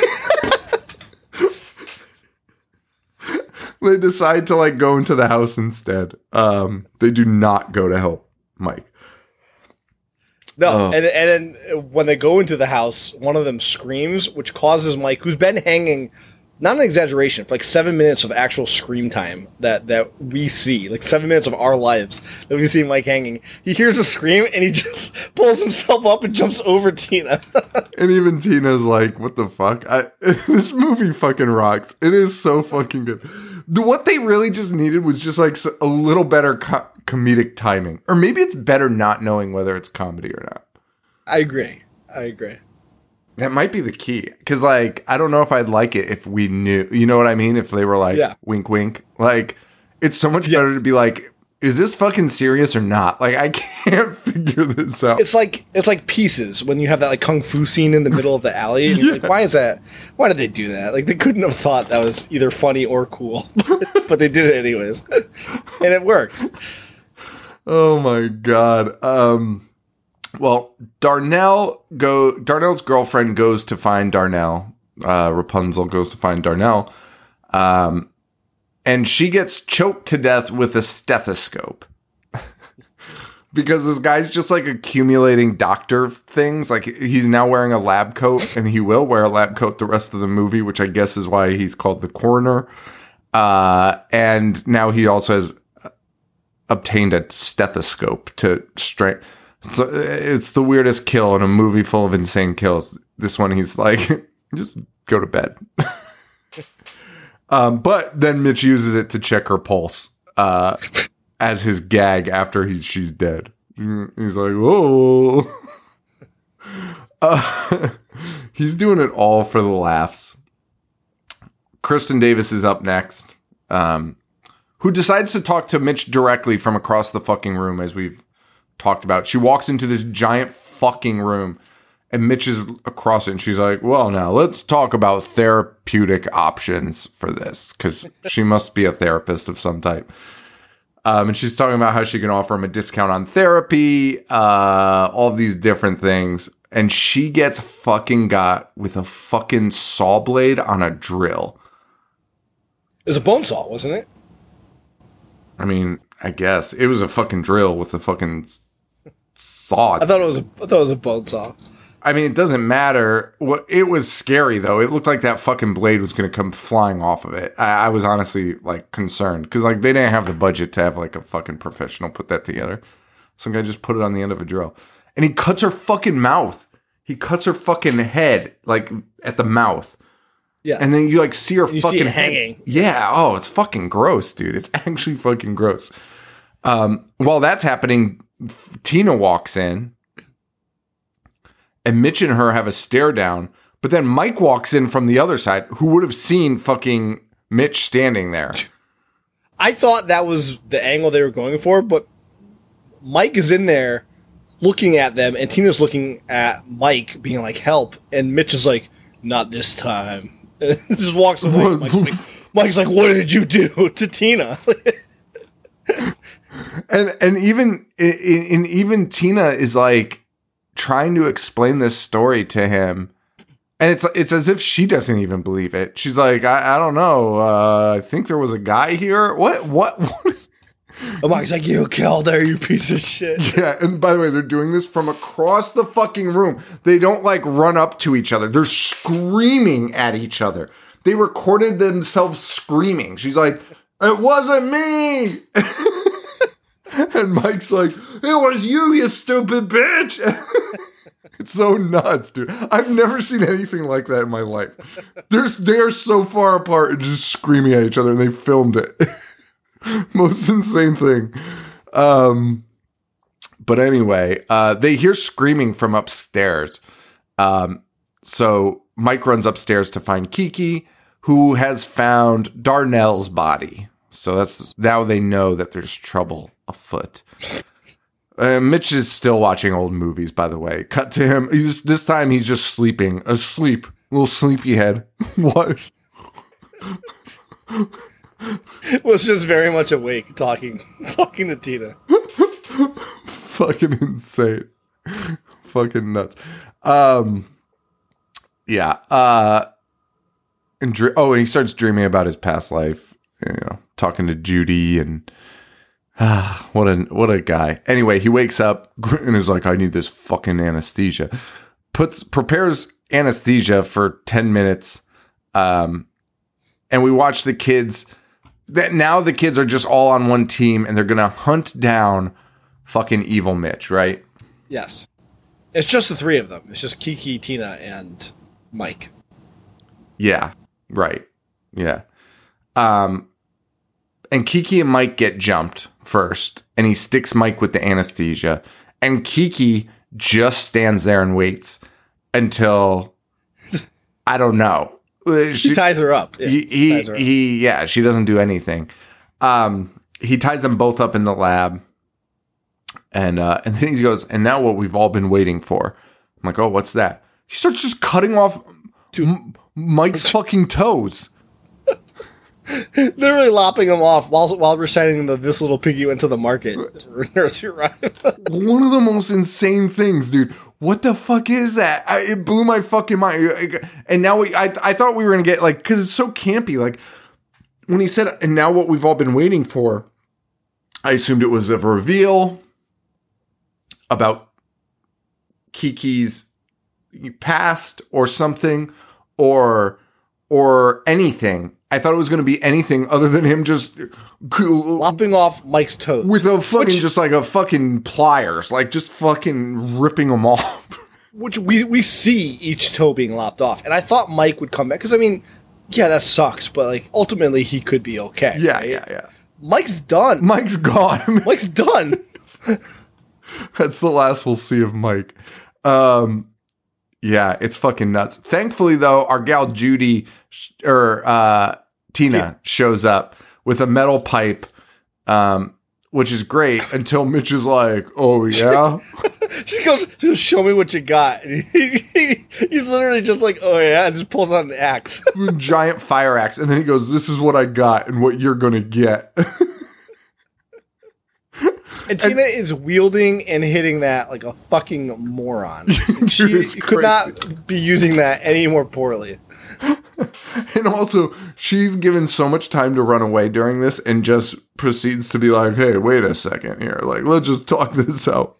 They decide to like go into the house instead. They do not go to help Mike. No, and then when they go into the house, one of them screams, which causes Mike, who's been hanging, not an exaggeration, for like 7 minutes of actual scream time that we see, like 7 minutes of our lives that we see Mike hanging. He hears a scream and he just pulls himself up and jumps over Tina. And even Tina's like, what the fuck? This movie fucking rocks. It is so fucking good. What they really just needed was just like a little better comedic timing. Or maybe it's better not knowing whether it's comedy or not. I agree. That might be the key. Because, like, I don't know if I'd like it if we knew. You know what I mean? If they were like, wink, wink. Like, it's so much better to be like, is this fucking serious or not? Like, I can't figure this out. It's like Pieces, when you have that, like, kung fu scene in the middle of the alley. And you're like, why is that? Why did they do that? Like, they couldn't have thought that was either funny or cool. But they did it anyways. And it works. Oh, my God. Well, Darnell's girlfriend goes to find Darnell. Rapunzel goes to find Darnell. And she gets choked to death with a stethoscope. Because this guy's just like accumulating doctor things. Like he's now wearing a lab coat, and he will wear a lab coat the rest of the movie, which I guess is why he's called the coroner. And now he also has obtained a stethoscope to straight. So it's the weirdest kill in a movie full of insane kills. This one, he's like, just go to bed. But then Mitch uses it to check her pulse as his gag after she's dead. He's like, whoa. He's doing it all for the laughs. Kristen Davis is up next, who decides to talk to Mitch directly from across the fucking room, as we've talked about. She walks into this giant fucking room, and Mitch is across it, and she's like, well, now let's talk about therapeutic options for this, because she must be a therapist of some type. And she's talking about how she can offer him a discount on therapy, all these different things. And she gets fucking got with a fucking saw blade on a drill. It was a bone saw, wasn't it? I mean, I guess it was a fucking drill with a fucking saw. I thought it was a bone saw. I mean, it doesn't matter. It was scary though. It looked like that fucking blade was going to come flying off of it. I was honestly like concerned because like they didn't have the budget to have like a fucking professional put that together. Some guy just put it on the end of a drill, and he cuts her fucking mouth. He cuts her fucking head like at the mouth. Yeah, and then you like see her fucking see it head hanging. Yeah. Oh, it's fucking gross, dude. It's actually fucking gross. While that's happening, Tina walks in. And Mitch and her have a stare down, but then Mike walks in from the other side, who would have seen fucking Mitch standing there. I thought that was the angle they were going for, but Mike is in there looking at them, and Tina's looking at Mike, being like, help, and Mitch is like, not this time. And just walks away. Mike's like, what did you do to Tina? and even Tina is like, trying to explain this story to him, and it's as if she doesn't even believe it. She's like, I don't know. I think there was a guy here. What? And Mike's like, you killed her, you piece of shit. Yeah, and by the way, they're doing this from across the fucking room. They don't like run up to each other. They're screaming at each other. They recorded themselves screaming. She's like, it wasn't me. And Mike's like, it was you stupid bitch. It's so nuts, dude. I've never seen anything like that in my life. They are so far apart and just screaming at each other, and they filmed it. Most insane thing. But anyway, they hear screaming from upstairs. So Mike runs upstairs to find Kiki, who has found Darnell's body. So that's now they know that there's trouble afoot. Mitch is still watching old movies, by the way. Cut to him. This time he's just sleeping. Asleep. Little sleepy head. What? Was just very much awake, talking to Tina. Fucking insane. Fucking nuts. Yeah. And he starts dreaming about his past life. You know, talking to Judy and what a guy. Anyway, he wakes up and is like, I need this fucking anesthesia. Prepares anesthesia for 10 minutes. And we watch the kids. Now the kids are just all on one team and they're going to hunt down fucking evil Mitch, right? Yes. It's just the three of them. It's just Kiki, Tina, and Mike. Yeah. Right. Yeah. And Kiki and Mike get jumped first, and he sticks Mike with the anesthesia, and Kiki just stands there and waits until, I don't know. She ties her up. Yeah, she doesn't do anything. He ties them both up in the lab, and then he goes, and now what we've all been waiting for. I'm like, oh, what's that? He starts just cutting off Mike's fucking toes. Literally lopping them off while reciting this little piggy went to the market nursery rhyme. One of the most insane things, dude. What the fuck is that? It blew my fucking mind. And now I thought we were gonna get like, because it's so campy. Like when he said, and now what we've all been waiting for, I assumed it was a reveal about Kiki's past or something, or anything. I thought it was going to be anything other than him just lopping off Mike's toes with a fucking just like a fucking pliers, like just fucking ripping them off. Which we see each toe being lopped off, and I thought Mike would come back because I mean, yeah, that sucks, but like ultimately he could be okay. Yeah, right? yeah. Mike's done. Mike's gone. Mike's done. That's the last we'll see of Mike. Yeah, it's fucking nuts. Thankfully, though, our gal Judy Tina shows up with a metal pipe, which is great until Mitch is like, "Oh yeah." She goes, "Show me what you got." And he's literally just like, "Oh yeah," and just pulls out an axe, giant fire axe, and then he goes, "This is what I got, and what you're gonna get." And Tina is wielding and hitting that like a fucking moron. She it's could not be using that any more poorly. And also, she's given so much time to run away during this and just proceeds to be like, hey, wait a second here. Like, let's just talk this out.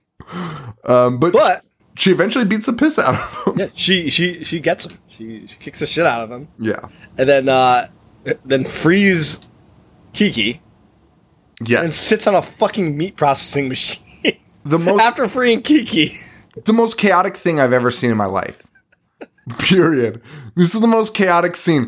But she eventually beats the piss out of him. Yeah, she gets him. She kicks the shit out of him. Yeah. And then frees Kiki. Yes. And sits on a fucking meat processing machine. The After freeing Kiki. The most chaotic thing I've ever seen in my life. Period. This is the most chaotic scene.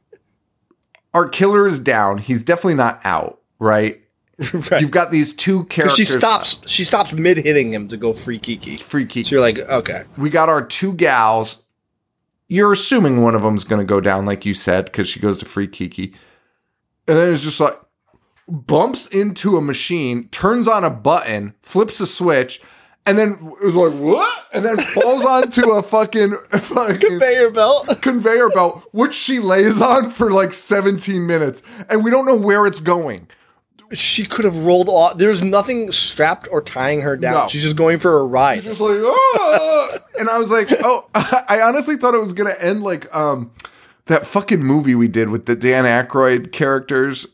Our killer is down. He's definitely not out, right? Right. You've got these two characters. She stops mid hitting him to go free Kiki. Free Kiki. So you're like, okay. We got our two gals. You're assuming one of them's going to go down, like you said, because she goes to free Kiki. And then it's just like, bumps into a machine, turns on a button, flips a switch, and then it was like, what? And then falls onto a fucking Conveyor belt, which she lays on for like 17 minutes. And we don't know where it's going. She could have rolled off. There's nothing strapped or tying her down. No. She's just going for a ride. She's just like, oh. And I was like, oh, I honestly thought it was going to end like that fucking movie we did with the Dan Aykroyd characters.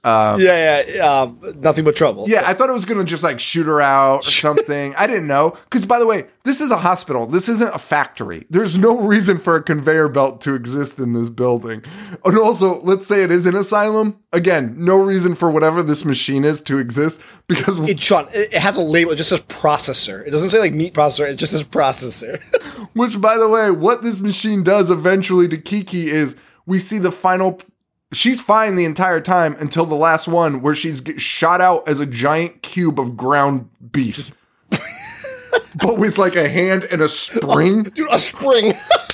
Nothing but trouble. Yeah, I thought it was going to just like shoot her out or something. I didn't know. Because by the way, this is a hospital. This isn't a factory. There's no reason for a conveyor belt to exist in this building. And also, let's say it is an asylum. Again, no reason for whatever this machine is to exist. Because Sean, it has a label. It just says processor. It doesn't say like meat processor. It just says processor. Which, by the way, what this machine does eventually to Kiki is we see the final. She's fine the entire time until the last one where she's shot out as a giant cube of ground beef. But with like a hand and a spring. Dude, a spring.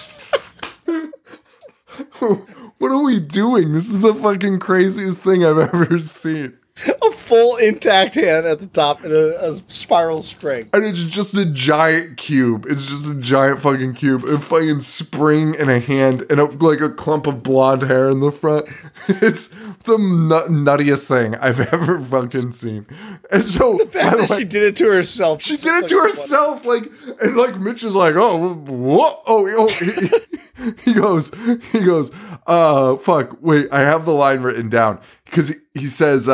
What are we doing? This is the fucking craziest thing I've ever seen. A full intact hand at the top and a spiral spring. And it's just a giant cube. It's just a giant fucking cube. A fucking spring and a hand and like a clump of blonde hair in the front. It's the nuttiest thing I've ever fucking seen. And so, The fact that she did it to herself. She did it to herself. Like, and like Mitch is like, oh, what? Oh, he goes, fuck, wait, I have the line written down. Because he says,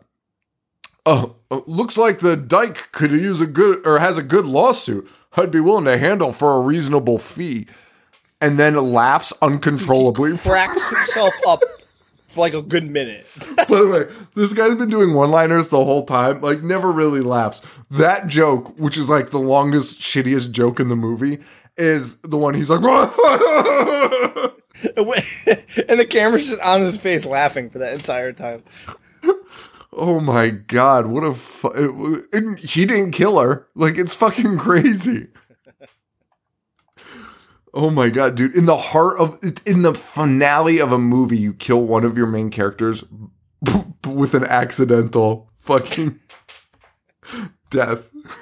looks like the Dyke could use has a good lawsuit. I'd be willing to handle for a reasonable fee. And then laughs uncontrollably. He cracks himself up for like a good minute. By the way, this guy's been doing one-liners the whole time. Like, never really laughs. That joke, which is like the longest, shittiest joke in the movie, is the one he's like, and the camera's just on his face laughing for that entire time. Oh my God, what he didn't kill her. Like, it's fucking crazy. Oh my God, dude. In the finale of a movie, you kill one of your main characters with an accidental fucking death.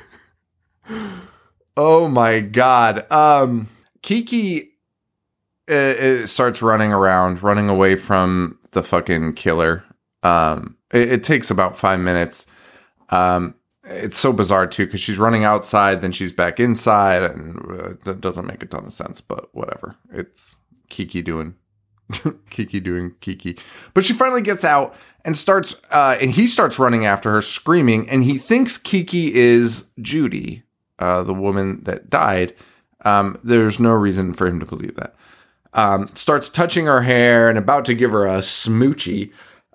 Oh my God. Kiki starts running away from the fucking killer. It takes about 5 minutes. It's so bizarre too, because she's running outside, then she's back inside, and that doesn't make a ton of sense, but whatever. It's Kiki doing Kiki. But she finally gets out and he starts running after her, screaming, and he thinks Kiki is Judy, the woman that died. There's no reason for him to believe that. Starts touching her hair and about to give her a smoochie.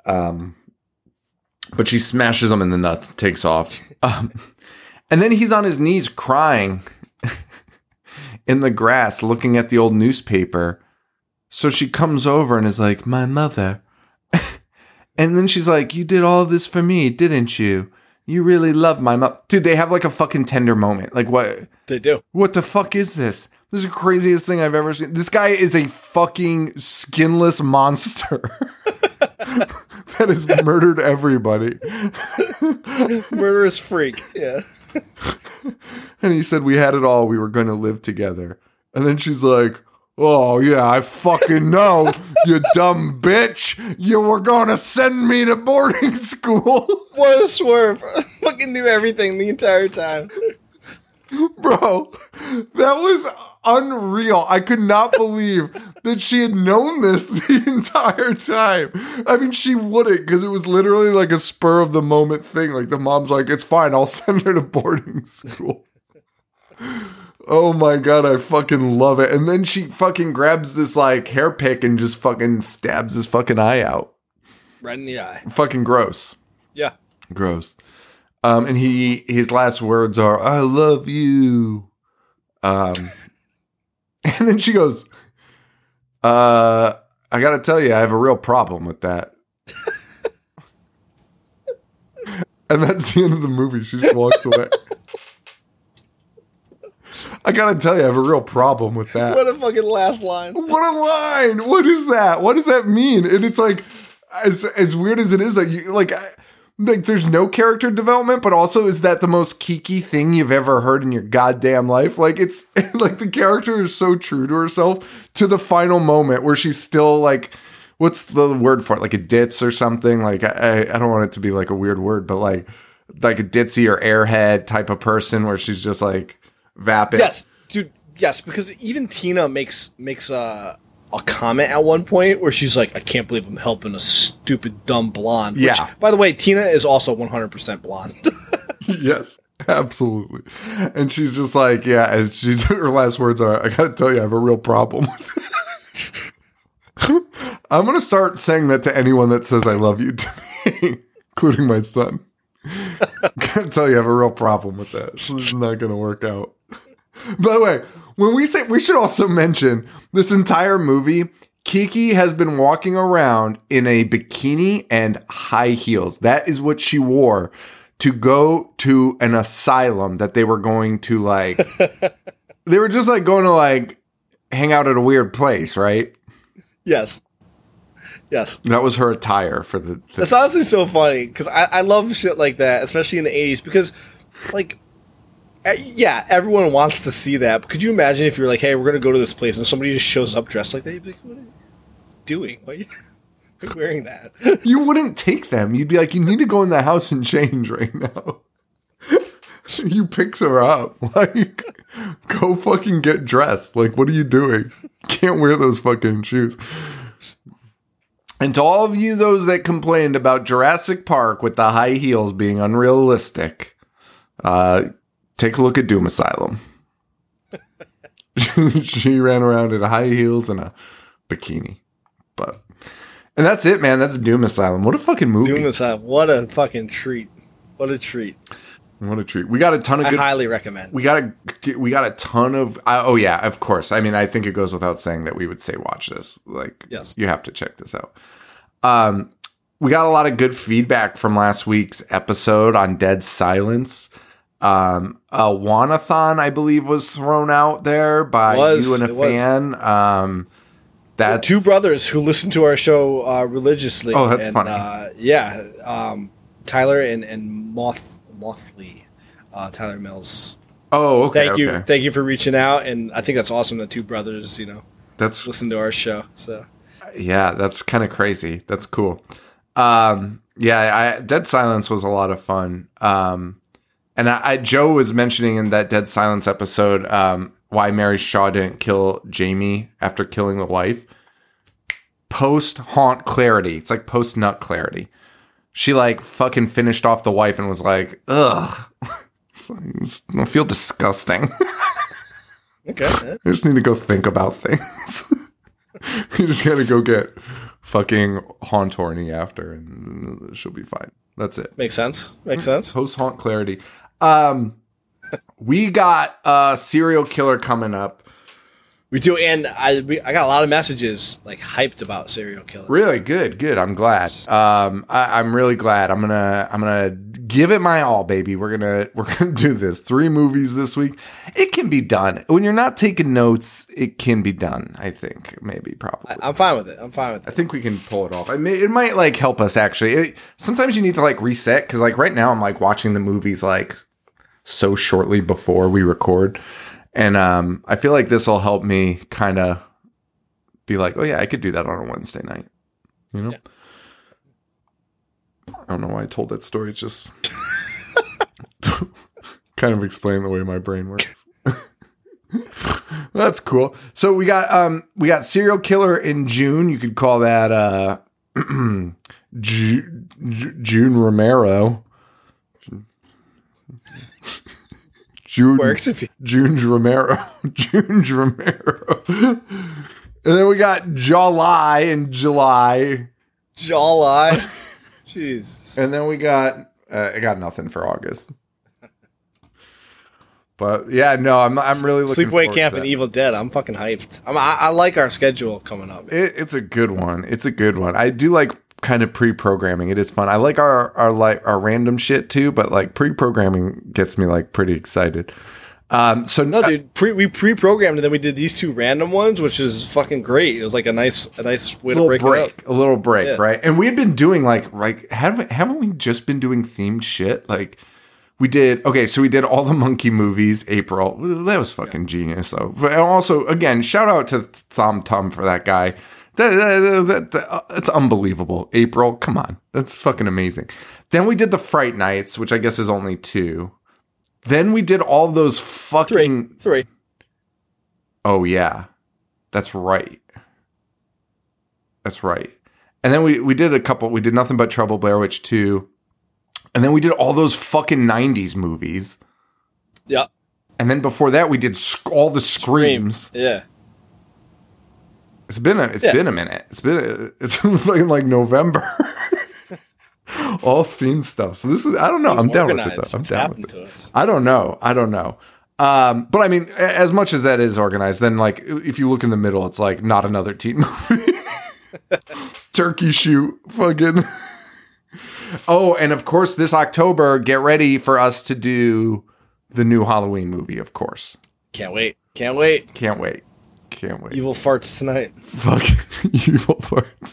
But she smashes him in the nuts, takes off. And then he's on his knees crying in the grass, looking at the old newspaper. So she comes over and is like, my mother. And then she's like, you did all this for me, didn't you? You really love my mother. Dude, they have like a fucking tender moment. Like, what? They do. What the fuck is this? This is the craziest thing I've ever seen. This guy is a fucking skinless monster that has murdered everybody. Murderous freak, yeah. And he said, we had it all. We were going to live together. And then she's like, oh, yeah, I fucking know, you dumb bitch. You were going to send me to boarding school. What a swerve. Fucking knew everything the entire time. Bro, that was unreal. I could not believe that she had known this the entire time. I mean, she wouldn't, because it was literally like a spur of the moment thing. Like the mom's like, it's fine, I'll send her to boarding school. Oh my God, I fucking love it. And then she fucking grabs this like hair pick and just fucking stabs his fucking eye out. Right in the eye. Fucking gross. Yeah. Gross. And his last words are, I love you. And then she goes, I gotta tell you, I have a real problem with that. And that's the end of the movie. She just walks away. I gotta tell you, I have a real problem with that. What a fucking last line. What a line! What is that? What does that mean? And it's like, as weird as it is, like there's no character development, but also is that the most kiki thing you've ever heard in your goddamn life? Like it's like the character is so true to herself to the final moment where she's still like, what's the word for it? Like a ditz or something? Like I don't want it to be like a weird word, but like a ditzy or airhead type of person where she's just like vapid. Yes, dude. Yes, because even Tina makes a comment at one point where she's like, I can't believe I'm helping a stupid, dumb blonde. Which, Yeah. by the way, Tina is also 100% blonde. Yes. Absolutely. And she's just like, yeah, and her last words are, I gotta tell you, I have a real problem with it. I'm gonna start saying that to anyone that says I love you to me, including my son. I gotta tell you, I have a real problem with that. This is not gonna work out. By the way, when we say, we should also mention this entire movie, Kiki has been walking around in a bikini and high heels. That is what she wore to go to an asylum that they were going to like, they were just like going to like hang out at a weird place, right? Yes. Yes. That was her attire for the thing. That's honestly so funny because I love shit like that, especially in the 80s, because like, yeah, everyone wants to see that. But could you imagine if you're like, hey, we're going to go to this place and somebody just shows up dressed like that? You'd be like, what are you doing? Why are you wearing that? You wouldn't take them. You'd be like, you need to go in the house and change right now. You picked her up. Like, go fucking get dressed. Like, what are you doing? Can't wear those fucking shoes. And to all of you, those that complained about Jurassic Park with the high heels being unrealistic, take a look at Doom Asylum. She ran around in high heels and a bikini. And that's it, man. That's Doom Asylum. What a fucking movie. Doom Asylum. What a fucking treat. What a treat. What a treat. We got a ton of I good... highly recommend. We got a ton of... oh, yeah, of course. I mean, I think it goes without saying that we would say watch this. Like, yes. You have to check this out. We got a lot of good feedback from last week's episode on Dead Silence. A Wanathon, I believe, was thrown out there by you and a fan. That's two brothers who listen to our show religiously. Oh, that's funny. Tyler and Mothley, Tyler Mills. Oh, okay. Thank you for reaching out, and I think that's awesome that two brothers, listen to our show. So yeah, that's kind of crazy. That's cool. Dead Silence was a lot of fun. And Joe was mentioning in that Dead Silence episode why Mary Shaw didn't kill Jamie after killing the wife. Post-haunt clarity. It's like post-nut clarity. She like fucking finished off the wife and was like, ugh. I feel disgusting. Okay. I just need to go think about things. You just gotta go get fucking haunt horny after and she'll be fine. That's it. Makes sense. Post-haunt clarity. We got a serial killer coming up. We do, and I got a lot of messages like hyped about serial killer. Really good. I'm glad. I'm really glad. I'm gonna give it my all, baby. We're gonna do this. 3 movies this week. It can be done when you're not taking notes. It can be done. I think maybe probably. I'm fine with it. I think we can pull it off. It might like help us actually. Sometimes you need to like reset because like right now I'm like watching the movies like so shortly before we record. And I feel like this will help me kind of be like, oh, yeah, I could do that on a Wednesday night. You know? I don't know why I told that story. It's just kind of explain the way my brain works. That's cool. So we got Serial Killer in June. You could call that June Romero. Works if you- June Romero. June Romero. And then we got July in July. July. Jeez. And then we got I got nothing for August. But yeah, no, I'm really looking Sleepaway forward Camp to and that. Evil Dead. I'm fucking hyped. I like our schedule coming up. It's a good one. It's a good one. I do like kind of pre-programming. It is fun. I like our random shit too, but like pre-programming gets me like pretty excited. So No, dude, we pre-programmed and then we did these 2 random ones, which is fucking great. It was like a nice way to break it up. a little break, Yeah. right? And we had been doing like haven't we just been doing themed shit? Like we did so we did all the monkey movies April. That was fucking genius though. But also again, shout out to Thom Tum for that guy. That's unbelievable. April, come on. That's fucking amazing. Then we did the Fright Nights, which I guess is only 2. Then we did all those fucking 3. Oh yeah. That's right. And then we did a couple. We did Nothing But Trouble, Blair Witch 2. And then we did all those fucking 90s movies. Yeah. And then before that, we did all the Screams. Yeah. It's been a minute. It's fucking like November. All theme stuff. So this is, I don't know. I'm down with it though. I'm down with it. I don't know. But I mean, as much as that is organized, then like if you look in the middle, it's like not another teen movie. Turkey shoot. Fucking. Oh, and of course, this October, get ready for us to do the new Halloween movie, of course. Can't wait. Evil Evil farts tonight. Fuck. Evil farts.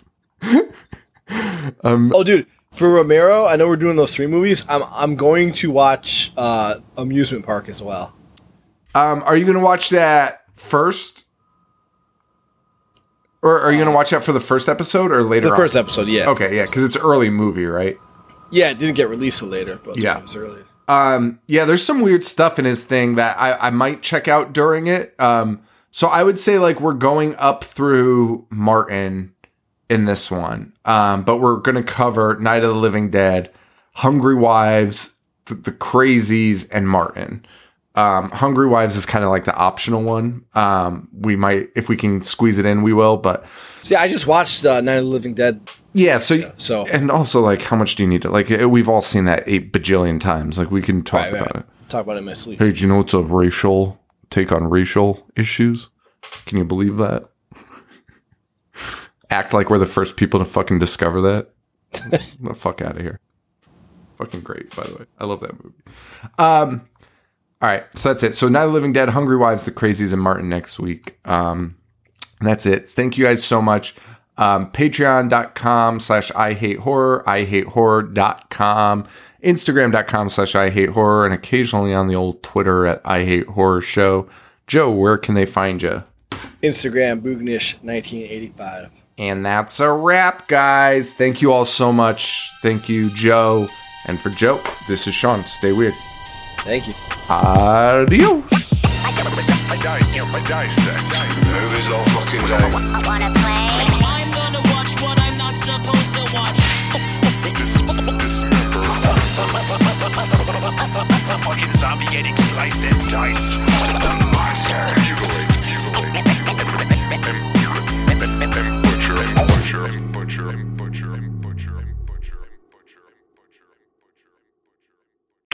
Oh, dude. For Romero, I know we're doing those 3 movies. I'm going to watch Amusement Park as well. Are you going to watch that first? Or are you going to watch that for the first episode or later on? The first episode, yeah. Okay, yeah, because it's early movie, right? Yeah, it didn't get released till later, but Yeah. it was early. Yeah, there's some weird stuff in his thing that I might check out during it. So I would say like we're going up through Martin in this one. But we're going to cover Night of the Living Dead, Hungry Wives, the Crazies, and Martin. Hungry Wives is kind of like the optional one. We might, if we can squeeze it in, we will, but See, I just watched Night of the Living Dead. yeah. So, and also like, how much do you need to, like, we've all seen that 8 bajillion times. Like we can talk about it. Talk about it in my sleep. Hey, do you know it's a racial take on racial issues? Can you believe that? Act like we're the first people to fucking discover that. Get the fuck out of here. Fucking great, by the way. I love that movie. All right, so that's it. So Night of the Living Dead, Hungry Wives, The Crazies, and Martin next week. And that's it. Thank you guys so much. Patreon.com/IHateHorror, IHateHorror.com, Instagram.com/IHateHorror, and occasionally on the old Twitter at IHateHorrorShow. Joe, where can they find you? Instagram, Boognish1985. And that's a wrap, guys. Thank you all so much. Thank you, Joe. And for Joe, this is Sean. Stay weird. Thank you. Adios. I dissect movies all fucking day. I wanna play